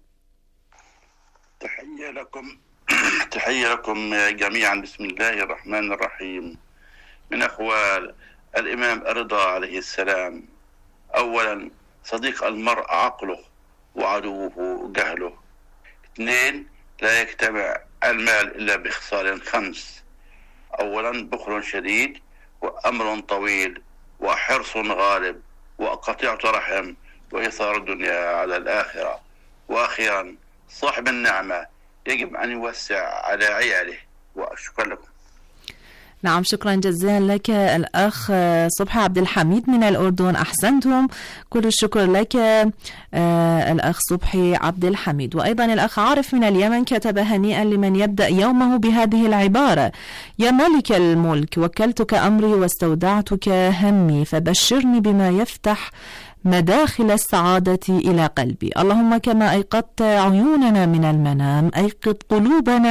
تحية لكم تحية لكم جميعا. بسم الله الرحمن الرحيم. من أخوال الإمام الرضا عليه السلام: أولا، صديق المرء عقله وعدوه جهله. اثنين، لا يجتمع المال إلا بخصال خمس: أولا، بخل شديد، وأمر طويل، وحرص غالب، وقطيعة رحم، وإثار الدنيا على الآخرة. وأخيرا، صاحب النعمة يجب أن يوسع على عياله. وشكرا لكم. نعم، شكرا جزيلا لك الأخ صبحي عبد الحميد من الأردن، أحسنتم، كل الشكر لك آه الأخ صبحي عبد الحميد. وأيضا الأخ عارف من اليمن كتب: هنيئا لمن يبدأ يومه بهذه العبارة: يا مالك الملك، وكلتك أمري واستودعتك همي، فبشرني بما يفتح مداخل السعادة إلى قلبي. اللهم كما أيقظت عيوننا من المنام أيقظ قلوبنا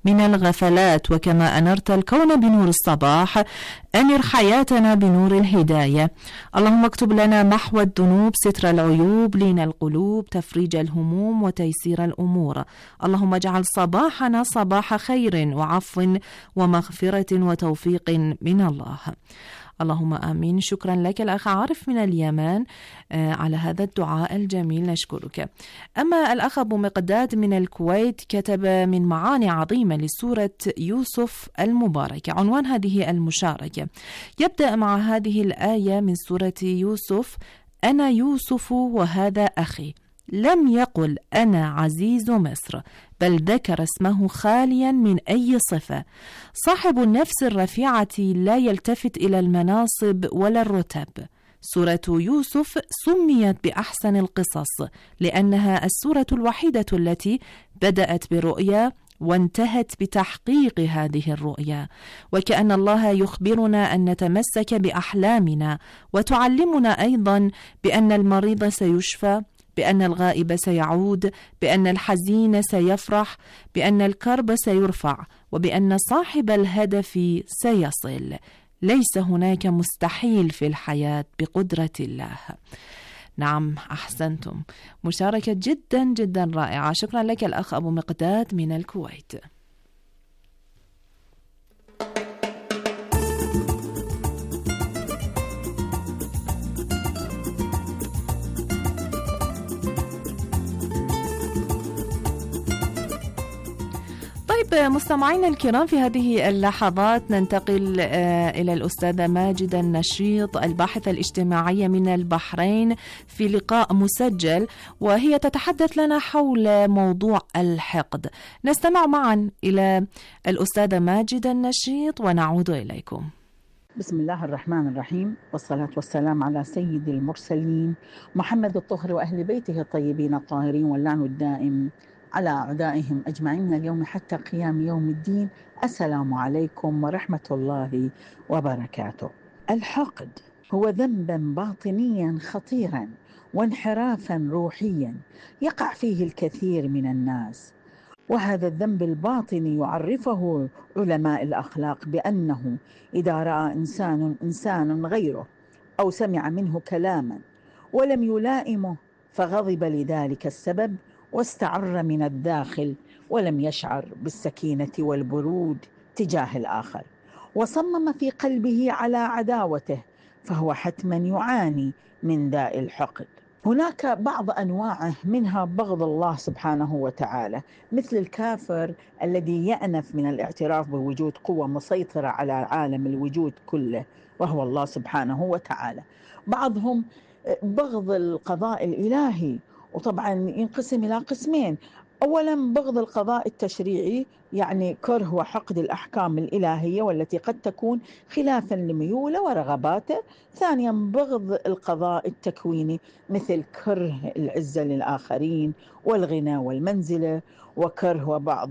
من الغفلات، وكما أنرت الكون بنور الصباح أنر حياتنا بنور الهداية. اللهم اكتب لنا محو الذنوب، ستر العيوب، لين القلوب، تفريج الهموم، وتيسير الأمور. اللهم اجعل صباحنا صباح خير وعفو ومغفرة وتوفيق من الله. اللهم آمين. شكرا لك الأخ عارف من اليمن على هذا الدعاء الجميل، نشكرك. أما الأخ أبو مقداد من الكويت كتب من معاني عظيمة لسورة يوسف المباركة. عنوان هذه المشاركة يبدأ مع هذه الآية من سورة يوسف: أنا يوسف وهذا أخي، لم يقل أنا عزيز مصر، بل ذكر اسمه خاليا من أي صفة. صاحب النفس الرفيعة لا يلتفت إلى المناصب ولا الرتب. سورة يوسف سميت بأحسن القصص لأنها السورة الوحيدة التي بدأت برؤيا وانتهت بتحقيق هذه الرؤيا، وكأن الله يخبرنا أن نتمسك بأحلامنا، وتعلمنا أيضا بأن المريض سيشفى، بأن الغائب سيعود، بأن الحزين سيفرح، بأن الكرب سيرفع، وبأن صاحب الهدف سيصل. ليس هناك مستحيل في الحياة بقدرة الله. نعم، أحسنتم، مشاركة جدا جدا رائعة. شكرا لك الأخ أبو مقداد من الكويت. طيب مستمعينا الكرام، في هذه اللحظات ننتقل إلى الأستاذة ماجدة النشيط الباحثة الاجتماعية من البحرين في لقاء مسجل، وهي تتحدث لنا حول موضوع الحقد. نستمع معا إلى الأستاذة ماجدة النشيط ونعود إليكم. بسم الله الرحمن الرحيم، والصلاة والسلام على سيد المرسلين محمد الطهر وأهل بيته الطيبين الطاهرين، واللعن الدائم على أعدائهم أجمعين من اليوم حتى قيام يوم الدين. السلام عليكم ورحمة الله وبركاته. الحقد هو ذنبا باطنيا خطيرا وانحرافا روحيا يقع فيه الكثير من الناس، وهذا الذنب الباطني يعرفه علماء الأخلاق بأنه إذا رأى إنسان إنسان غيره أو سمع منه كلاما ولم يلائمه فغضب لذلك السبب واستعر من الداخل ولم يشعر بالسكينة والبرود تجاه الآخر، وصمم في قلبه على عداوته، فهو حتما يعاني من داء الحقد. هناك بعض أنواعه منها بغض الله سبحانه وتعالى، مثل الكافر الذي يأنف من الاعتراف بوجود قوة مسيطرة على عالم الوجود كله وهو الله سبحانه وتعالى. بعضهم بغض القضاء الإلهي، وطبعا ينقسم إلى قسمين: أولا بغض القضاء التشريعي، يعني كره وحقد الأحكام الإلهية والتي قد تكون خلافا لميوله ورغباته. ثانيا بغض القضاء التكويني، مثل كره العزة للآخرين والغنى والمنزلة، وكره وبعض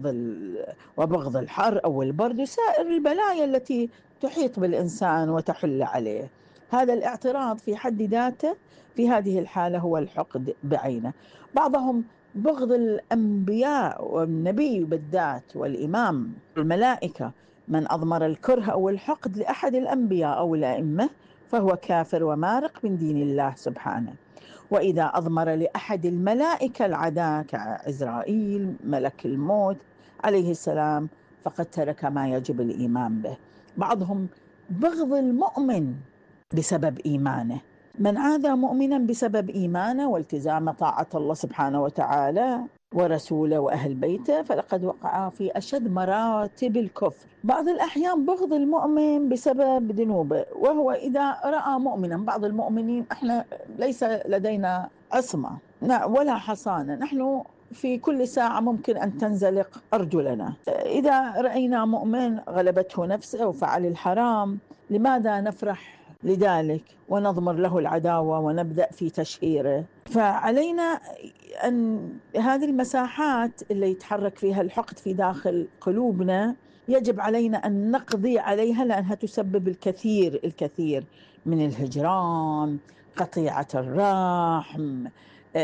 وبغض الحر أو البرد وسائر البلايا التي تحيط بالإنسان وتحل عليه. هذا الاعتراض في حد ذاته في هذه الحالة هو الحقد بعينه. بعضهم بغض الأنبياء والنبي بالذات والإمام الملائكة، من أضمر الكره أو الحقد لأحد الأنبياء أو الأئمة فهو كافر ومارق من دين الله سبحانه. وإذا أضمر لأحد الملائكة العداء كعزرائيل ملك الموت عليه السلام فقد ترك ما يجب الإيمان به. بعضهم بغض المؤمن بسبب إيمانه، من عادى مؤمنا بسبب إيمانه والتزام طاعة الله سبحانه وتعالى ورسوله وأهل بيته فلقد وقع في أشد مراتب الكفر. بعض الأحيان بغض المؤمن بسبب ذنوبه، وهو إذا رأى مؤمنا، بعض المؤمنين احنا ليس لدينا عصمة ولا حصانة، نحن في كل ساعة ممكن أن تنزلق أرجلنا. إذا رأينا مؤمن غلبته نفسه وفعل الحرام، لماذا نفرح لذلك ونضمر له العداوة ونبدأ في تشهيره؟ فعلينا أن هذه المساحات اللي يتحرك فيها الحقد في داخل قلوبنا يجب علينا أن نقضي عليها، لأنها تسبب الكثير الكثير من الهجران، قطيعة الرحم،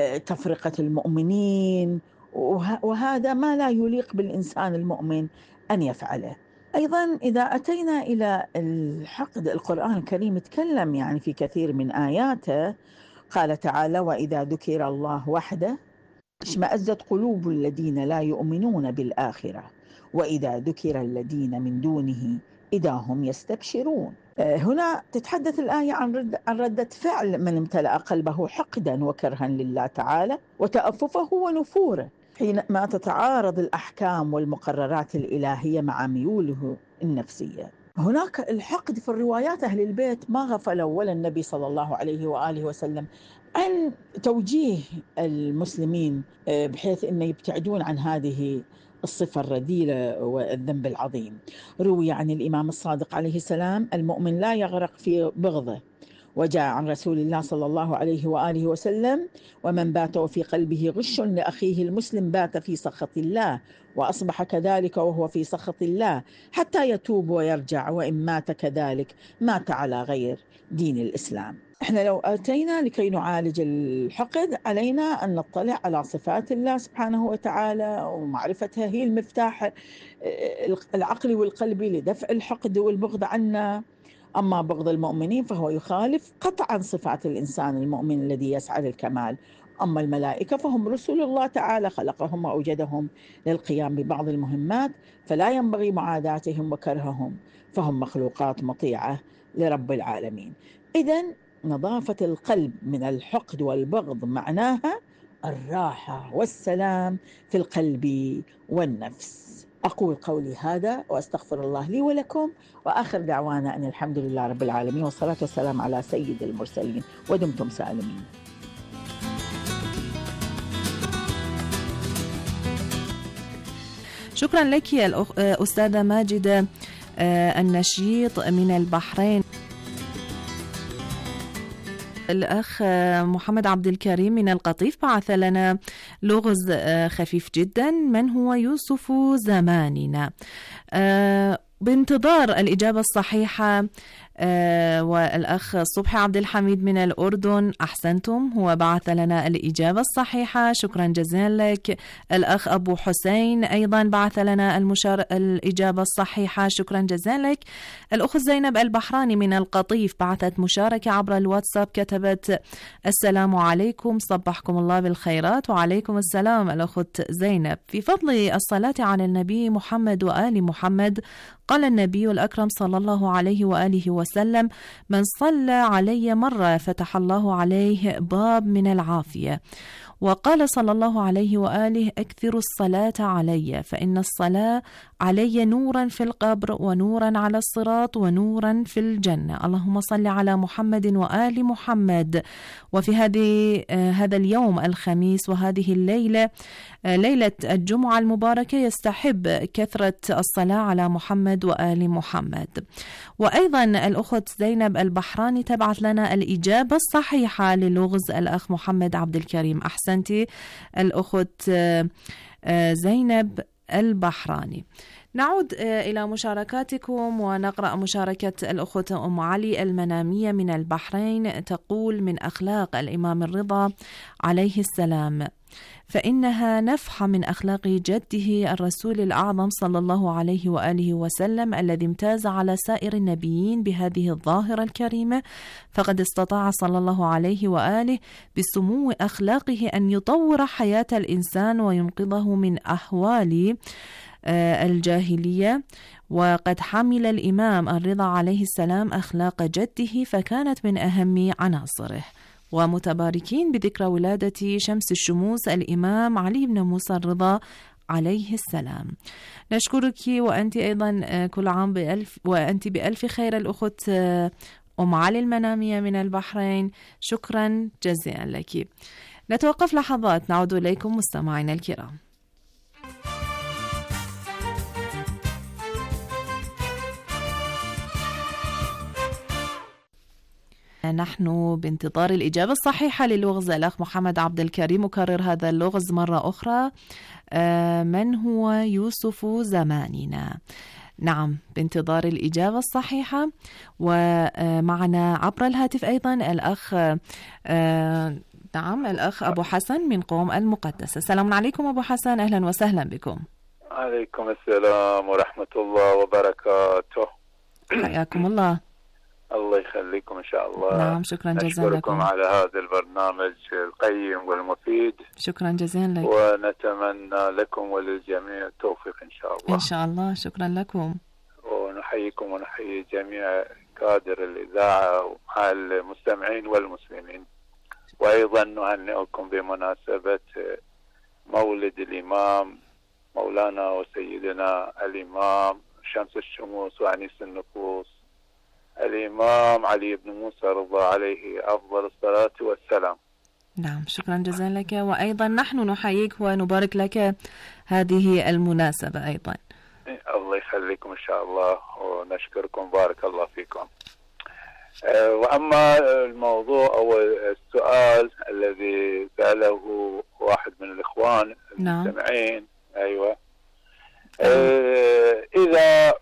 تفرقة المؤمنين، وهذا ما لا يليق بالإنسان المؤمن أن يفعله. أيضا إذا أتينا إلى الحقد، القرآن الكريم يتكلم يعني في كثير من آياته، قال تعالى: وإذا ذكر الله وحده اشمأزت قلوب الذين لا يؤمنون بالآخرة وإذا ذكر الذين من دونه إذا هم يستبشرون. هنا تتحدث الآية عن رد عن ردة فعل من امتلأ قلبه حقدا وكرها لله تعالى وتأففه ونفوره حينما تتعارض الأحكام والمقررات الإلهية مع ميوله النفسية. هناك الحقد في الروايات. أهل البيت ما غفلوا ولا النبي صلى الله عليه وآله وسلم عن توجيه المسلمين بحيث أن يبتعدون عن هذه الصفة الرذيلة والذنب العظيم. روي عن الإمام الصادق عليه السلام: المؤمن لا يغرق في بغضه. وجاء عن رسول الله صلى الله عليه وآله وسلم: ومن بات في قلبه غش لأخيه المسلم بات في سخط الله وأصبح كذلك وهو في سخط الله حتى يتوب ويرجع، وإن مات كذلك مات على غير دين الإسلام. احنا لو أتينا لكي نعالج الحقد علينا أن نطلع على صفات الله سبحانه وتعالى، ومعرفتها هي المفتاح العقلي والقلبي لدفع الحقد والبغض عنا. أما بغض المؤمنين فهو يخالف قطعا صفات الإنسان المؤمن الذي يسعى للكمال. أما الملائكة فهم رسول الله تعالى، خلقهم وأوجدهم للقيام ببعض المهمات، فلا ينبغي معاداتهم وكرههم، فهم مخلوقات مطيعة لرب العالمين. إذن نظافة القلب من الحقد والبغض معناها الراحة والسلام في القلب والنفس. أقول قولي هذا وأستغفر الله لي ولكم، وآخر دعوانا أن الحمد لله رب العالمين والصلاة والسلام على سيد المرسلين، ودمتم سالمين. شكرا لك يا أستاذة ماجدة النشيط من البحرين. الأخ محمد عبد الكريم من القطيف بعث لنا لغز خفيف جدا: من هو يوسف زماننا؟ بانتظار الإجابة الصحيحة. آه والأخ صبحي عبد الحميد من الأردن: أحسنتم، هو بعث لنا الإجابة الصحيحة، شكرا جزيلا لك. الأخ أبو حسين أيضا بعث لنا المشار... الإجابة الصحيحة، شكرا جزيلا لك. الأخت زينب البحراني من القطيف بعثت مشاركة عبر الواتساب، كتبت: السلام عليكم، صبحكم الله بالخيرات. وعليكم السلام الأخت زينب. في فضل الصلاة على النبي محمد وآل محمد، قال النبي الأكرم صلى الله عليه وآله وسلم: من صلى علي مرة فتح الله عليه باب من العافية. وقال صلى الله عليه وآله: أكثروا الصلاة علي، فإن الصلاة علي نورا في القبر ونورا على الصراط ونورا في الجنة. اللهم صل على محمد وآل محمد. وفي هذه آه هذا اليوم الخميس وهذه الليلة آه ليلة الجمعة المباركة يستحب كثرة الصلاة على محمد وآل محمد. وأيضا الأخت زينب البحراني تبعث لنا الإجابة الصحيحة للغز الأخ محمد عبد الكريم. أحسنتي الأخت آه آه زينب البحراني. نعود إلى مشاركاتكم ونقرأ مشاركة الأخت أم علي المنامية من البحرين، تقول: من أخلاق الإمام الرضا عليه السلام فإنها نفحة من أخلاق جده الرسول الأعظم صلى الله عليه وآله وسلم، الذي امتاز على سائر النبيين بهذه الظاهرة الكريمة، فقد استطاع صلى الله عليه وآله بسمو أخلاقه أن يطور حياة الإنسان وينقذه من أهوال الجاهلية. وقد حمل الإمام الرضا عليه السلام أخلاق جده فكانت من أهم عناصره. ومتباركين بذكرى ولادة شمس الشموس الإمام علي بن موسى الرضا عليه السلام. نشكرك وأنت أيضا كل عام بألف وأنت بألف خير الأخت أم علي المنامية من البحرين، شكرا جزيلا لك. نتوقف لحظات، نعود إليكم مستمعينا الكرام. نحن بانتظار الإجابة الصحيحة للغز الأخ محمد عبد الكريم. أكرر هذا اللغز مرة أخرى: من هو يوسف زماننا؟ نعم، بانتظار الإجابة الصحيحة. ومعنا عبر الهاتف أيضا الأخ نعم الأخ أبو حسن من قوم المقدسة. السلام عليكم أبو حسن، أهلا وسهلا بكم. عليكم السلام ورحمة الله وبركاته. حياكم الله. الله يخليكم إن شاء الله. نعم شكرا جزيلا لكم. نشكركم على هذا البرنامج القيم والمفيد. شكرا جزيلا لك. ونتمنى لكم وللجميع التوفيق إن شاء الله. إن شاء الله. شكرا لكم. ونحييكم ونحيي جميع كادر الإذاعة ومع المستمعين والمسلمين. وأيضا نهنئكم بمناسبة مولد الإمام مولانا وسيدنا الإمام شمس الشموس وأنيس النفوس الإمام علي بن موسى رضا عليه أفضل الصلاة والسلام. نعم شكرا جزيلا لك. وأيضا نحن نحييك ونبارك لك هذه المناسبة أيضا. الله يخليكم إن شاء الله ونشكركم بارك الله فيكم. أه وأما الموضوع أو السؤال الذي سأله واحد من الإخوان المستمعين. نعم. أيوة. أه إذا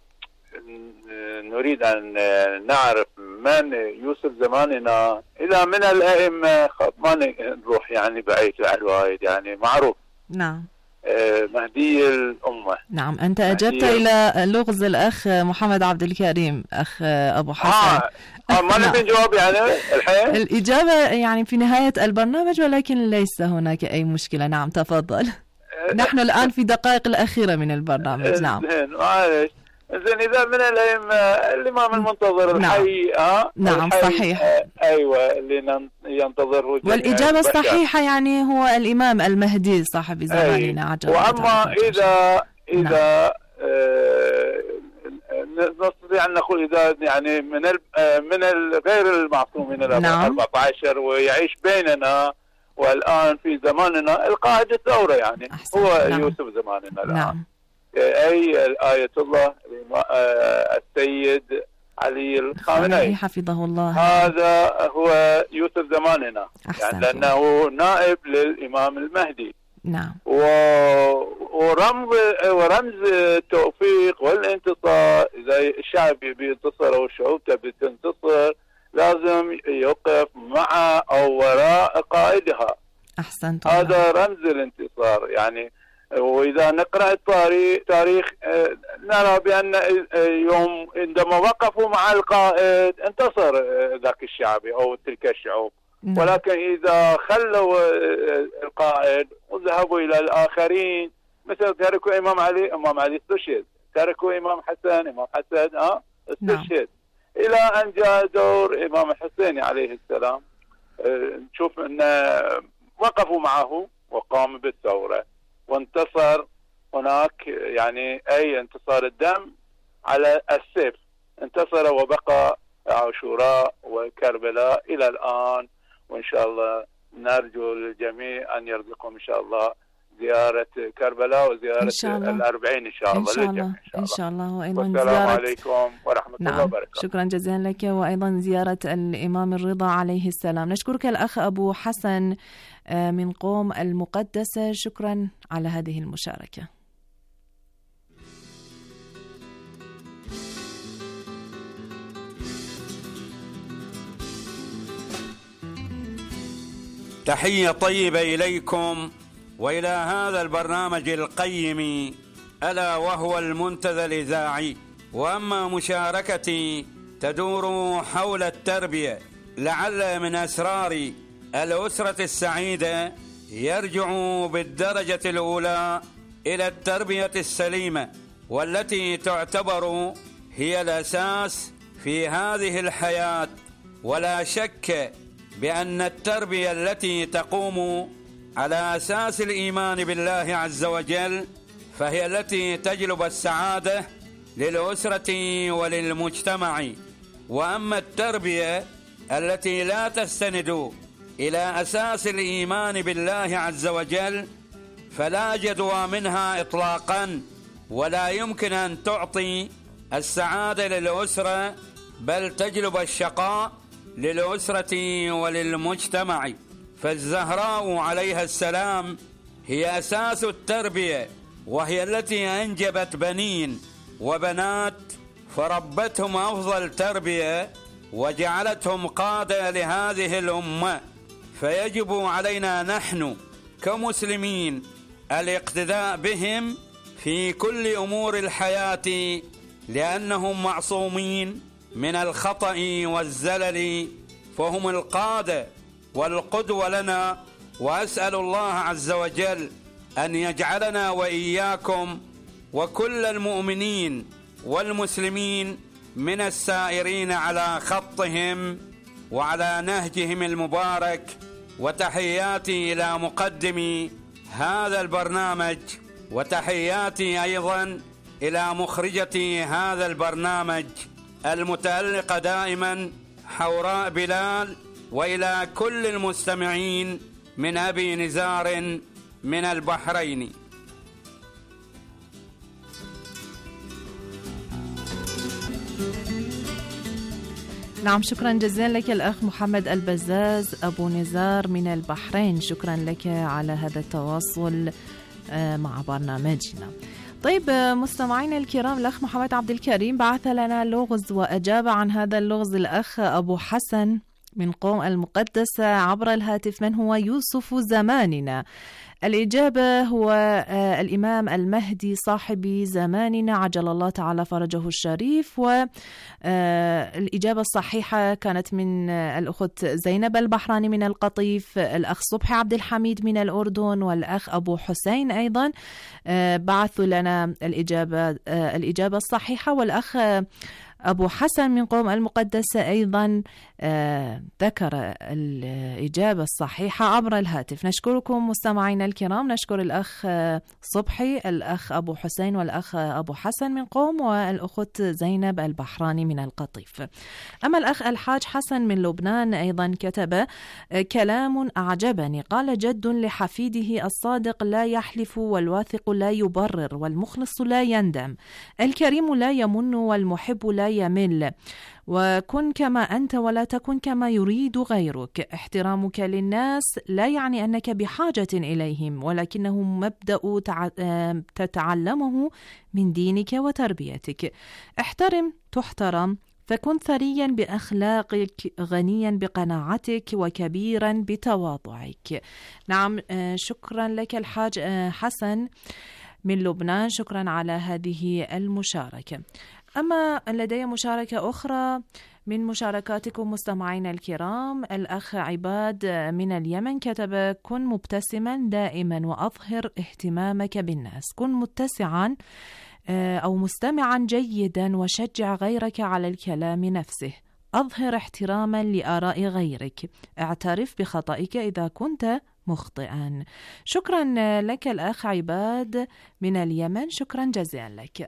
نريد أن نعرف من يوسف زماننا، إذا من الأئمة ما نروح يعني بعيد الوايد يعني معروف. نعم. مهدي الأمة. نعم أنت أجبت إلى لغز الأخ محمد عبد الكريم أخ أبو حسن. آه. آه ما نبي نجاوب يعني الحين. الإجابة يعني في نهاية البرنامج ولكن ليس هناك أي مشكلة. نعم تفضل. نحن الآن في دقائق الأخيرة من البرنامج. نعم. زين معلش. زين إذا من الأئمة الإمام المنتظر الحي. نعم, آه نعم الحي. صحيح. آه أيوة اللي ينتظره. والإجابة الصحيحة يعني هو الإمام المهدي صاحب زماننا عجل. وأما إذا إذا آه نستطيع أن نقول إذا يعني من من غير المعصومين الأربعة عشر ويعيش بيننا والآن في زماننا القائد الثورة يعني هو نعم. يوسف زماننا الآن. نعم. أي آية الله السيد علي الخامنئي حفظه الله. هذا هو يوسف زماننا يعني لأنه نائب للإمام المهدي. نعم. ورمز ورمز التوفيق والانتصار. إذا الشعب بينتصر أو الشعوب تبي تنتصر لازم يوقف مع أو وراء قائدها. أحسنت. هذا رمز الانتصار يعني. وإذا نقرأ التاريخ تاريخ نرى بأن يوم عندما وقفوا مع القائد انتصر ذاك الشعب أو تلك الشعوب. ولكن إذا خلوا القائد وذهبوا إلى الآخرين مثل تركوا إمام علي إمام علي استشهد، تركوا إمام حسن إمام حسن آه استشهد. نعم. إلى أن جاء دور إمام الحسين عليه السلام نشوف أن وقفوا معه وقام بالثورة وانتصر هناك يعني أي انتصار الدم على السيف. انتصر وبقى عاشوراء وكربلاء إلى الآن. وإن شاء الله نرجو للجميع أن يرزقهم إن شاء الله زيارة كربلاء وزيارة الأربعين إن شاء الله. إن شاء الله. إن شاء الله. وأيضا والسلام زيارة... عليكم ورحمة نعم. الله وبركاته. شكرا جزيلا لك. وأيضا زيارة الإمام الرضا عليه السلام. نشكرك الأخ أبو حسن من قوم المقدسة. شكرا على هذه المشاركة. تحية طيبة إليكم وإلى هذا البرنامج القيم ألا وهو المنتدى الإذاعي. وأما مشاركتي تدور حول التربية، لعل من أسرار الأسرة السعيدة يرجع بالدرجة الأولى إلى التربية السليمة، والتي تعتبر هي الأساس في هذه الحياة. ولا شك بأن التربية التي تقوم على أساس الإيمان بالله عز وجل فهي التي تجلب السعادة للأسرة وللمجتمع. وأما التربية التي لا تستند إلى أساس الإيمان بالله عز وجل فلا جدوى منها إطلاقا، ولا يمكن أن تعطي السعادة للأسرة بل تجلب الشقاء للأسرة وللمجتمع. فالزهراء عليها السلام هي أساس التربية، وهي التي أنجبت بنين وبنات فربتهم أفضل تربية وجعلتهم قادة لهذه الأمة. فيجب علينا نحن كمسلمين الاقتداء بهم في كل أمور الحياة، لأنهم معصومين من الخطأ والزلل، فهم القادة والقدوة لنا. وأسأل الله عز وجل أن يجعلنا وإياكم وكل المؤمنين والمسلمين من السائرين على خطهم وعلى نهجهم المبارك. وتحياتي إلى مقدم هذا البرنامج، وتحياتي أيضا إلى مخرجة هذا البرنامج المتألقة دائما حوراء بلال، وإلى كل المستمعين من أبي نزار من البحرين. نعم، شكرا جزيلا لك الأخ محمد البزاز أبو نزار من البحرين. شكرا لك على هذا التواصل مع برنامجنا. طيب مستمعينا الكرام، الأخ محمد عبد الكريم بعث لنا لغز، وأجاب عن هذا اللغز الأخ أبو حسن من قوم المقدسة عبر الهاتف. من هو يوسف زماننا؟ الإجابة هو الإمام المهدي صاحب زماننا عجل الله تعالى فرجه الشريف. والإجابة الصحيحة كانت من الأخت زينب البحراني من القطيف، الأخ صبحي عبد الحميد من الأردن، والأخ أبو حسين أيضا بعثوا لنا الإجابة الإجابة الصحيحة. والأخ أبو حسن من قوم المقدسة أيضا آه ذكر الإجابة الصحيحة عبر الهاتف. نشكركم مستمعينا الكرام، نشكر الأخ صبحي، الأخ أبو حسين، والأخ أبو حسن من قوم، والأخت زينب البحراني من القطيف. أما الأخ الحاج حسن من لبنان أيضا كتب كلام أعجبني، قال: جد لحفيده الصادق لا يحلف، والواثق لا يبرر، والمخلص لا يندم، الكريم لا يمن، والمحب لا يمل، وكن كما أنت ولا تكن كما يريد غيرك. احترامك للناس لا يعني أنك بحاجة إليهم، ولكنه مبدأ تتعلمه من دينك وتربيتك. احترم تحترم، فكن ثريا بأخلاقك، غنيا بقناعتك، وكبيرا بتواضعك. نعم، شكرا لك الحاج حسن من لبنان، شكرا على هذه المشاركة. أما لدي مشاركة أخرى من مشاركاتكم مستمعينا الكرام. الأخ عباد من اليمن كتب: كن مبتسما دائما، وأظهر اهتمامك بالناس، كن متسعا أو مستمعا جيدا، وشجع غيرك على الكلام نفسه، أظهر احتراما لآراء غيرك، اعترف بخطئك إذا كنت مخطئا. شكرا لك الأخ عباد من اليمن، شكرا جزيلا لك.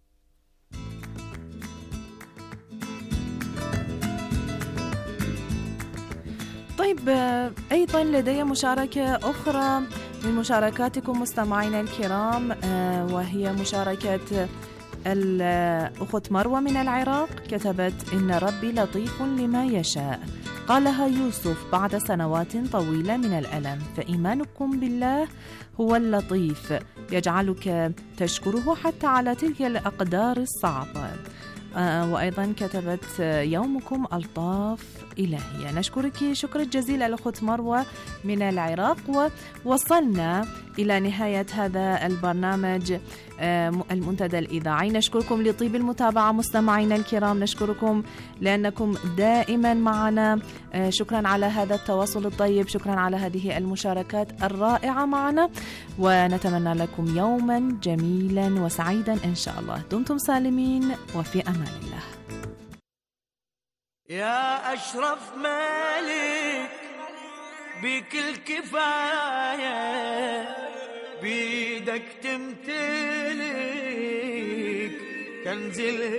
طيب، أيضا لدي مشاركة أخرى من مشاركاتكم مستمعينا الكرام، وهي مشاركة الأخت مروة من العراق. كتبت: إن ربي لطيف لما يشاء، قالها يوسف بعد سنوات طويلة من الألم، فإيمانكم بالله هو اللطيف يجعلك تشكره حتى على تلك الأقدار الصعبة. آه وأيضا كتبت: يومكم ألطاف إلهية. نشكرك شكر جزيلا الأخت مروة من العراق. ووصلنا إلى نهاية هذا البرنامج آه المنتدى الإذاعي. نشكركم لطيب المتابعة مستمعينا الكرام، نشكركم لأنكم دائما معنا، آه شكرا على هذا التواصل الطيب، شكرا على هذه المشاركات الرائعة معنا، ونتمنى لكم يوما جميلا وسعيدا إن شاء الله. دمتم سالمين وفي أمان الله. يا أشرف مالك بك الكفاية، بيدك تمتلك كنز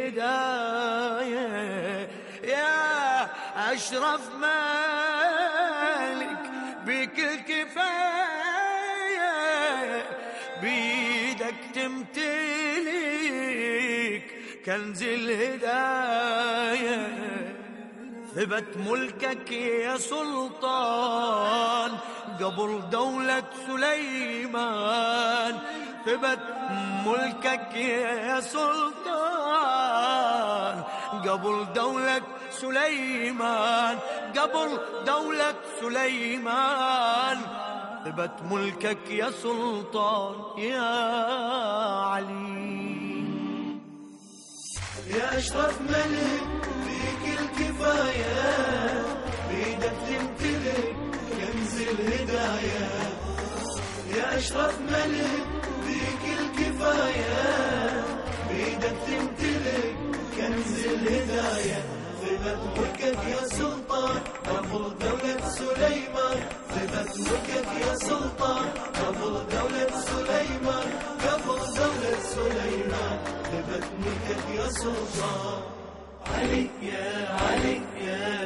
الهداية. يا أشرف مالك بك الكفاية، بيدك تمتلك كنز الهداية. ثبت ملكك يا سلطان قبل دولة سليمان، ثبت ملكك يا سلطان قبل دولة سليمان، قبل دولة سليمان. ثبت ملكك يا سلطان يا علي. يا أشرف ملك فيك الكفاية، بيدك تمتلك كنز الهداية. يا أشرف ملك فيك الكفاية، بيدك تمتلك كنز الهداية. ثبت ملكك يا سلطان قبل دولة سليمان، ثبت ملكك يا سلطان قبل دولة سليمان، قبل دولة سليمان، ثبت ملكك يا سلطان. علي يا علي يا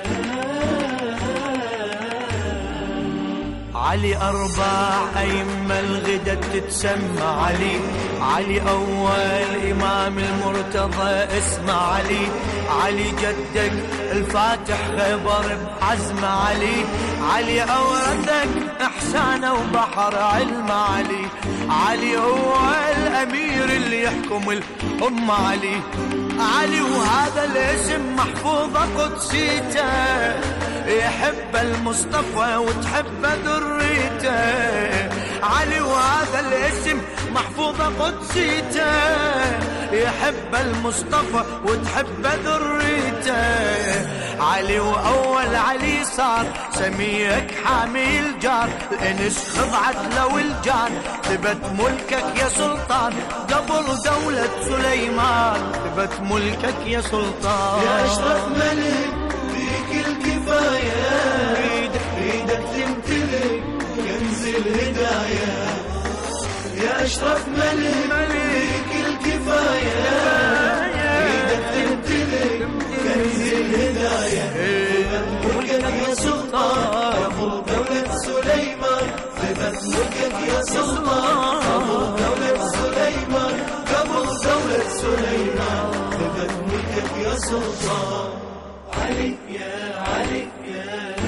علي أربع أئمة الغدا تتسمى علي. علي أول إمام المرتضى اسمه علي. علي جدك الفاتح خبر بحزم علي. علي أوردك إحسانه وبحر علم علي. علي هو الأمير اللي يحكم الأمة علي. علي وهذا الاسم محفوظة قدسيته، يحب المصطفى وتحب ذريته. علي وهذا الاسم محفوظة قدسيته، يحب المصطفى وتحب ذريته. علي وأول علي صار سميك حامي الجار، الإنس خضعت لو الجان. ثبت ملكك يا سلطان قبل دولة سليمان، ثبت ملكك يا سلطان. يا أشرف ملك فيك الكفاية، بيدك بيدك تمتلك كنز الهداية. يا أشرف ملك فيك الكفاية، بيدك تمتلك كنز الهداية. ثبت ملكك يا سلطان قبل دولة سليمان، ثبت ملكك يا سلطان قبل دولة سليمان، قبل دولة سليمان، ثبت ملكك يا سلطان. علي يا علي يا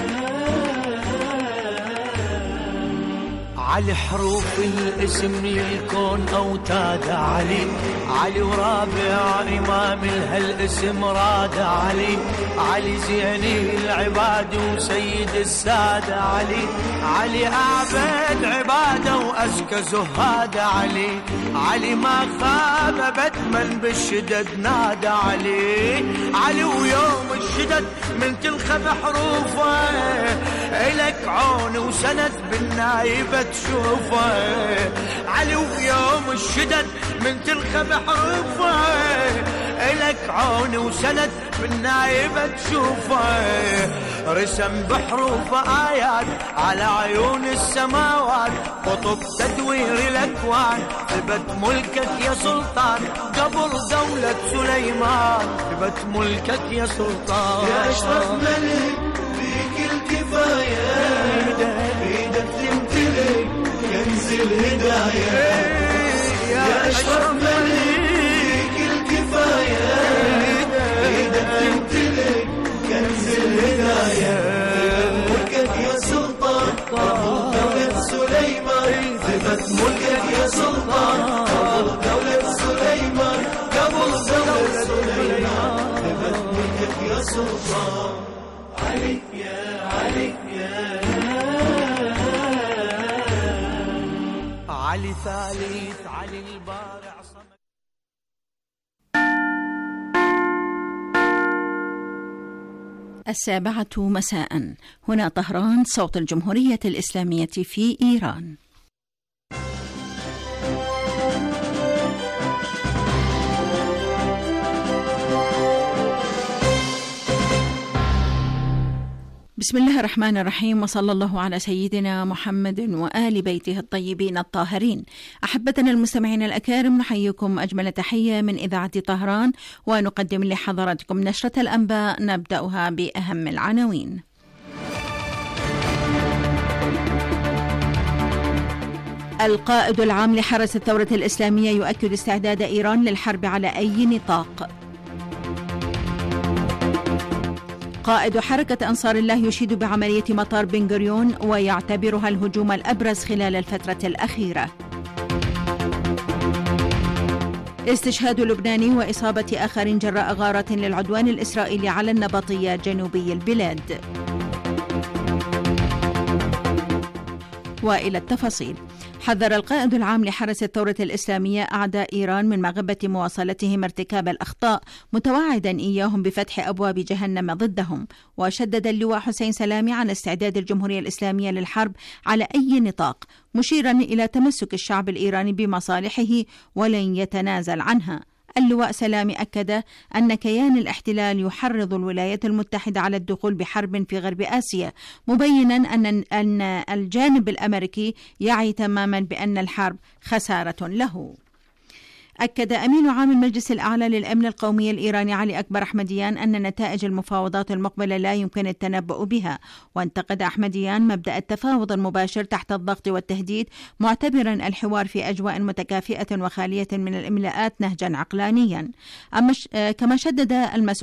علي حروف الاسم للكون أوتاد علي. علي ورابع إمام لهالاسم راد علي. علي زيني العباد وسيد السادة علي. علي أعبد عبادة وأزكى زهاد علي. علي ما خاب أبد من بالشدد نادى علي. علي ويوم الشدد من تلخب حروفه، إلك عون وسند بالنايبة تشوفه. علي ويوم الشدد من تلخب حروفه، إلك عون وسند بالنايبة تشوفه. رسم بحروف آيات على عيون السماوات، قطب تدوير الأكوان. ثبت ملكك يا سلطان قبل دولة سليمان، ثبت ملكك يا سلطان. يا أشرف ملك فيك الكفاية، بيدك تمتلك كنز الهداية. يا أشرف ملك فيك الكفاية، بيدك تمتلك كنز الهداية. ملكك يا سلطان قبل دولة سليمان، ثبت ملكك يا سلطان قبل دولة سليمان، قبل دولة سليمان، ثبت ملكك يا سلطان. علي يا علي يا علي ثالث علي البارع صمد. السابعة مساء، هنا طهران، صوت الجمهورية الإسلامية في إيران. بسم الله الرحمن الرحيم، وصلى الله على سيدنا محمد وآل بيته الطيبين الطاهرين. أحبتنا المستمعين الأكارم، نحييكم أجمل تحية من إذاعة طهران، ونقدم لحضراتكم نشرة الأنباء نبدأها بأهم العناوين. القائد العام لحرس الثورة الإسلامية يؤكد استعداد إيران للحرب على أي نطاق. قائد حركة أنصار الله يشيد بعملية مطار بن غوريون ويعتبرها الهجوم الأبرز خلال الفترة الأخيرة. استشهاد لبناني وإصابة آخر جراء غارة للعدوان الإسرائيلي على النبطية جنوبي البلاد. وإلى التفاصيل. حذر القائد العام لحرس الثورة الإسلامية أعداء إيران من مغبة مواصلتهم ارتكاب الأخطاء، متوعدا إياهم بفتح أبواب جهنم ضدهم. وشدد اللواء حسين سلامي على استعداد الجمهورية الإسلامية للحرب على أي نطاق، مشيرا إلى تمسك الشعب الإيراني بمصالحه ولن يتنازل عنها. اللواء سلامي أكد أن كيان الاحتلال يحرض الولايات المتحدة على الدخول بحرب في غرب آسيا، مبينا أن أن الجانب الأمريكي يعي تماما بأن الحرب خسارة له. أكد أمين عام المجلس الأعلى للأمن القومي الإيراني علي أكبر أحمديان أن نتائج المفاوضات المقبلة لا يمكن التنبؤ بها، وانتقد أحمديان مبدأ التفاوض المباشر تحت الضغط والتهديد، معتبرا الحوار في أجواء متكافئة وخالية من الإملاءات نهجا عقلانيا. أما كما شدد المسؤول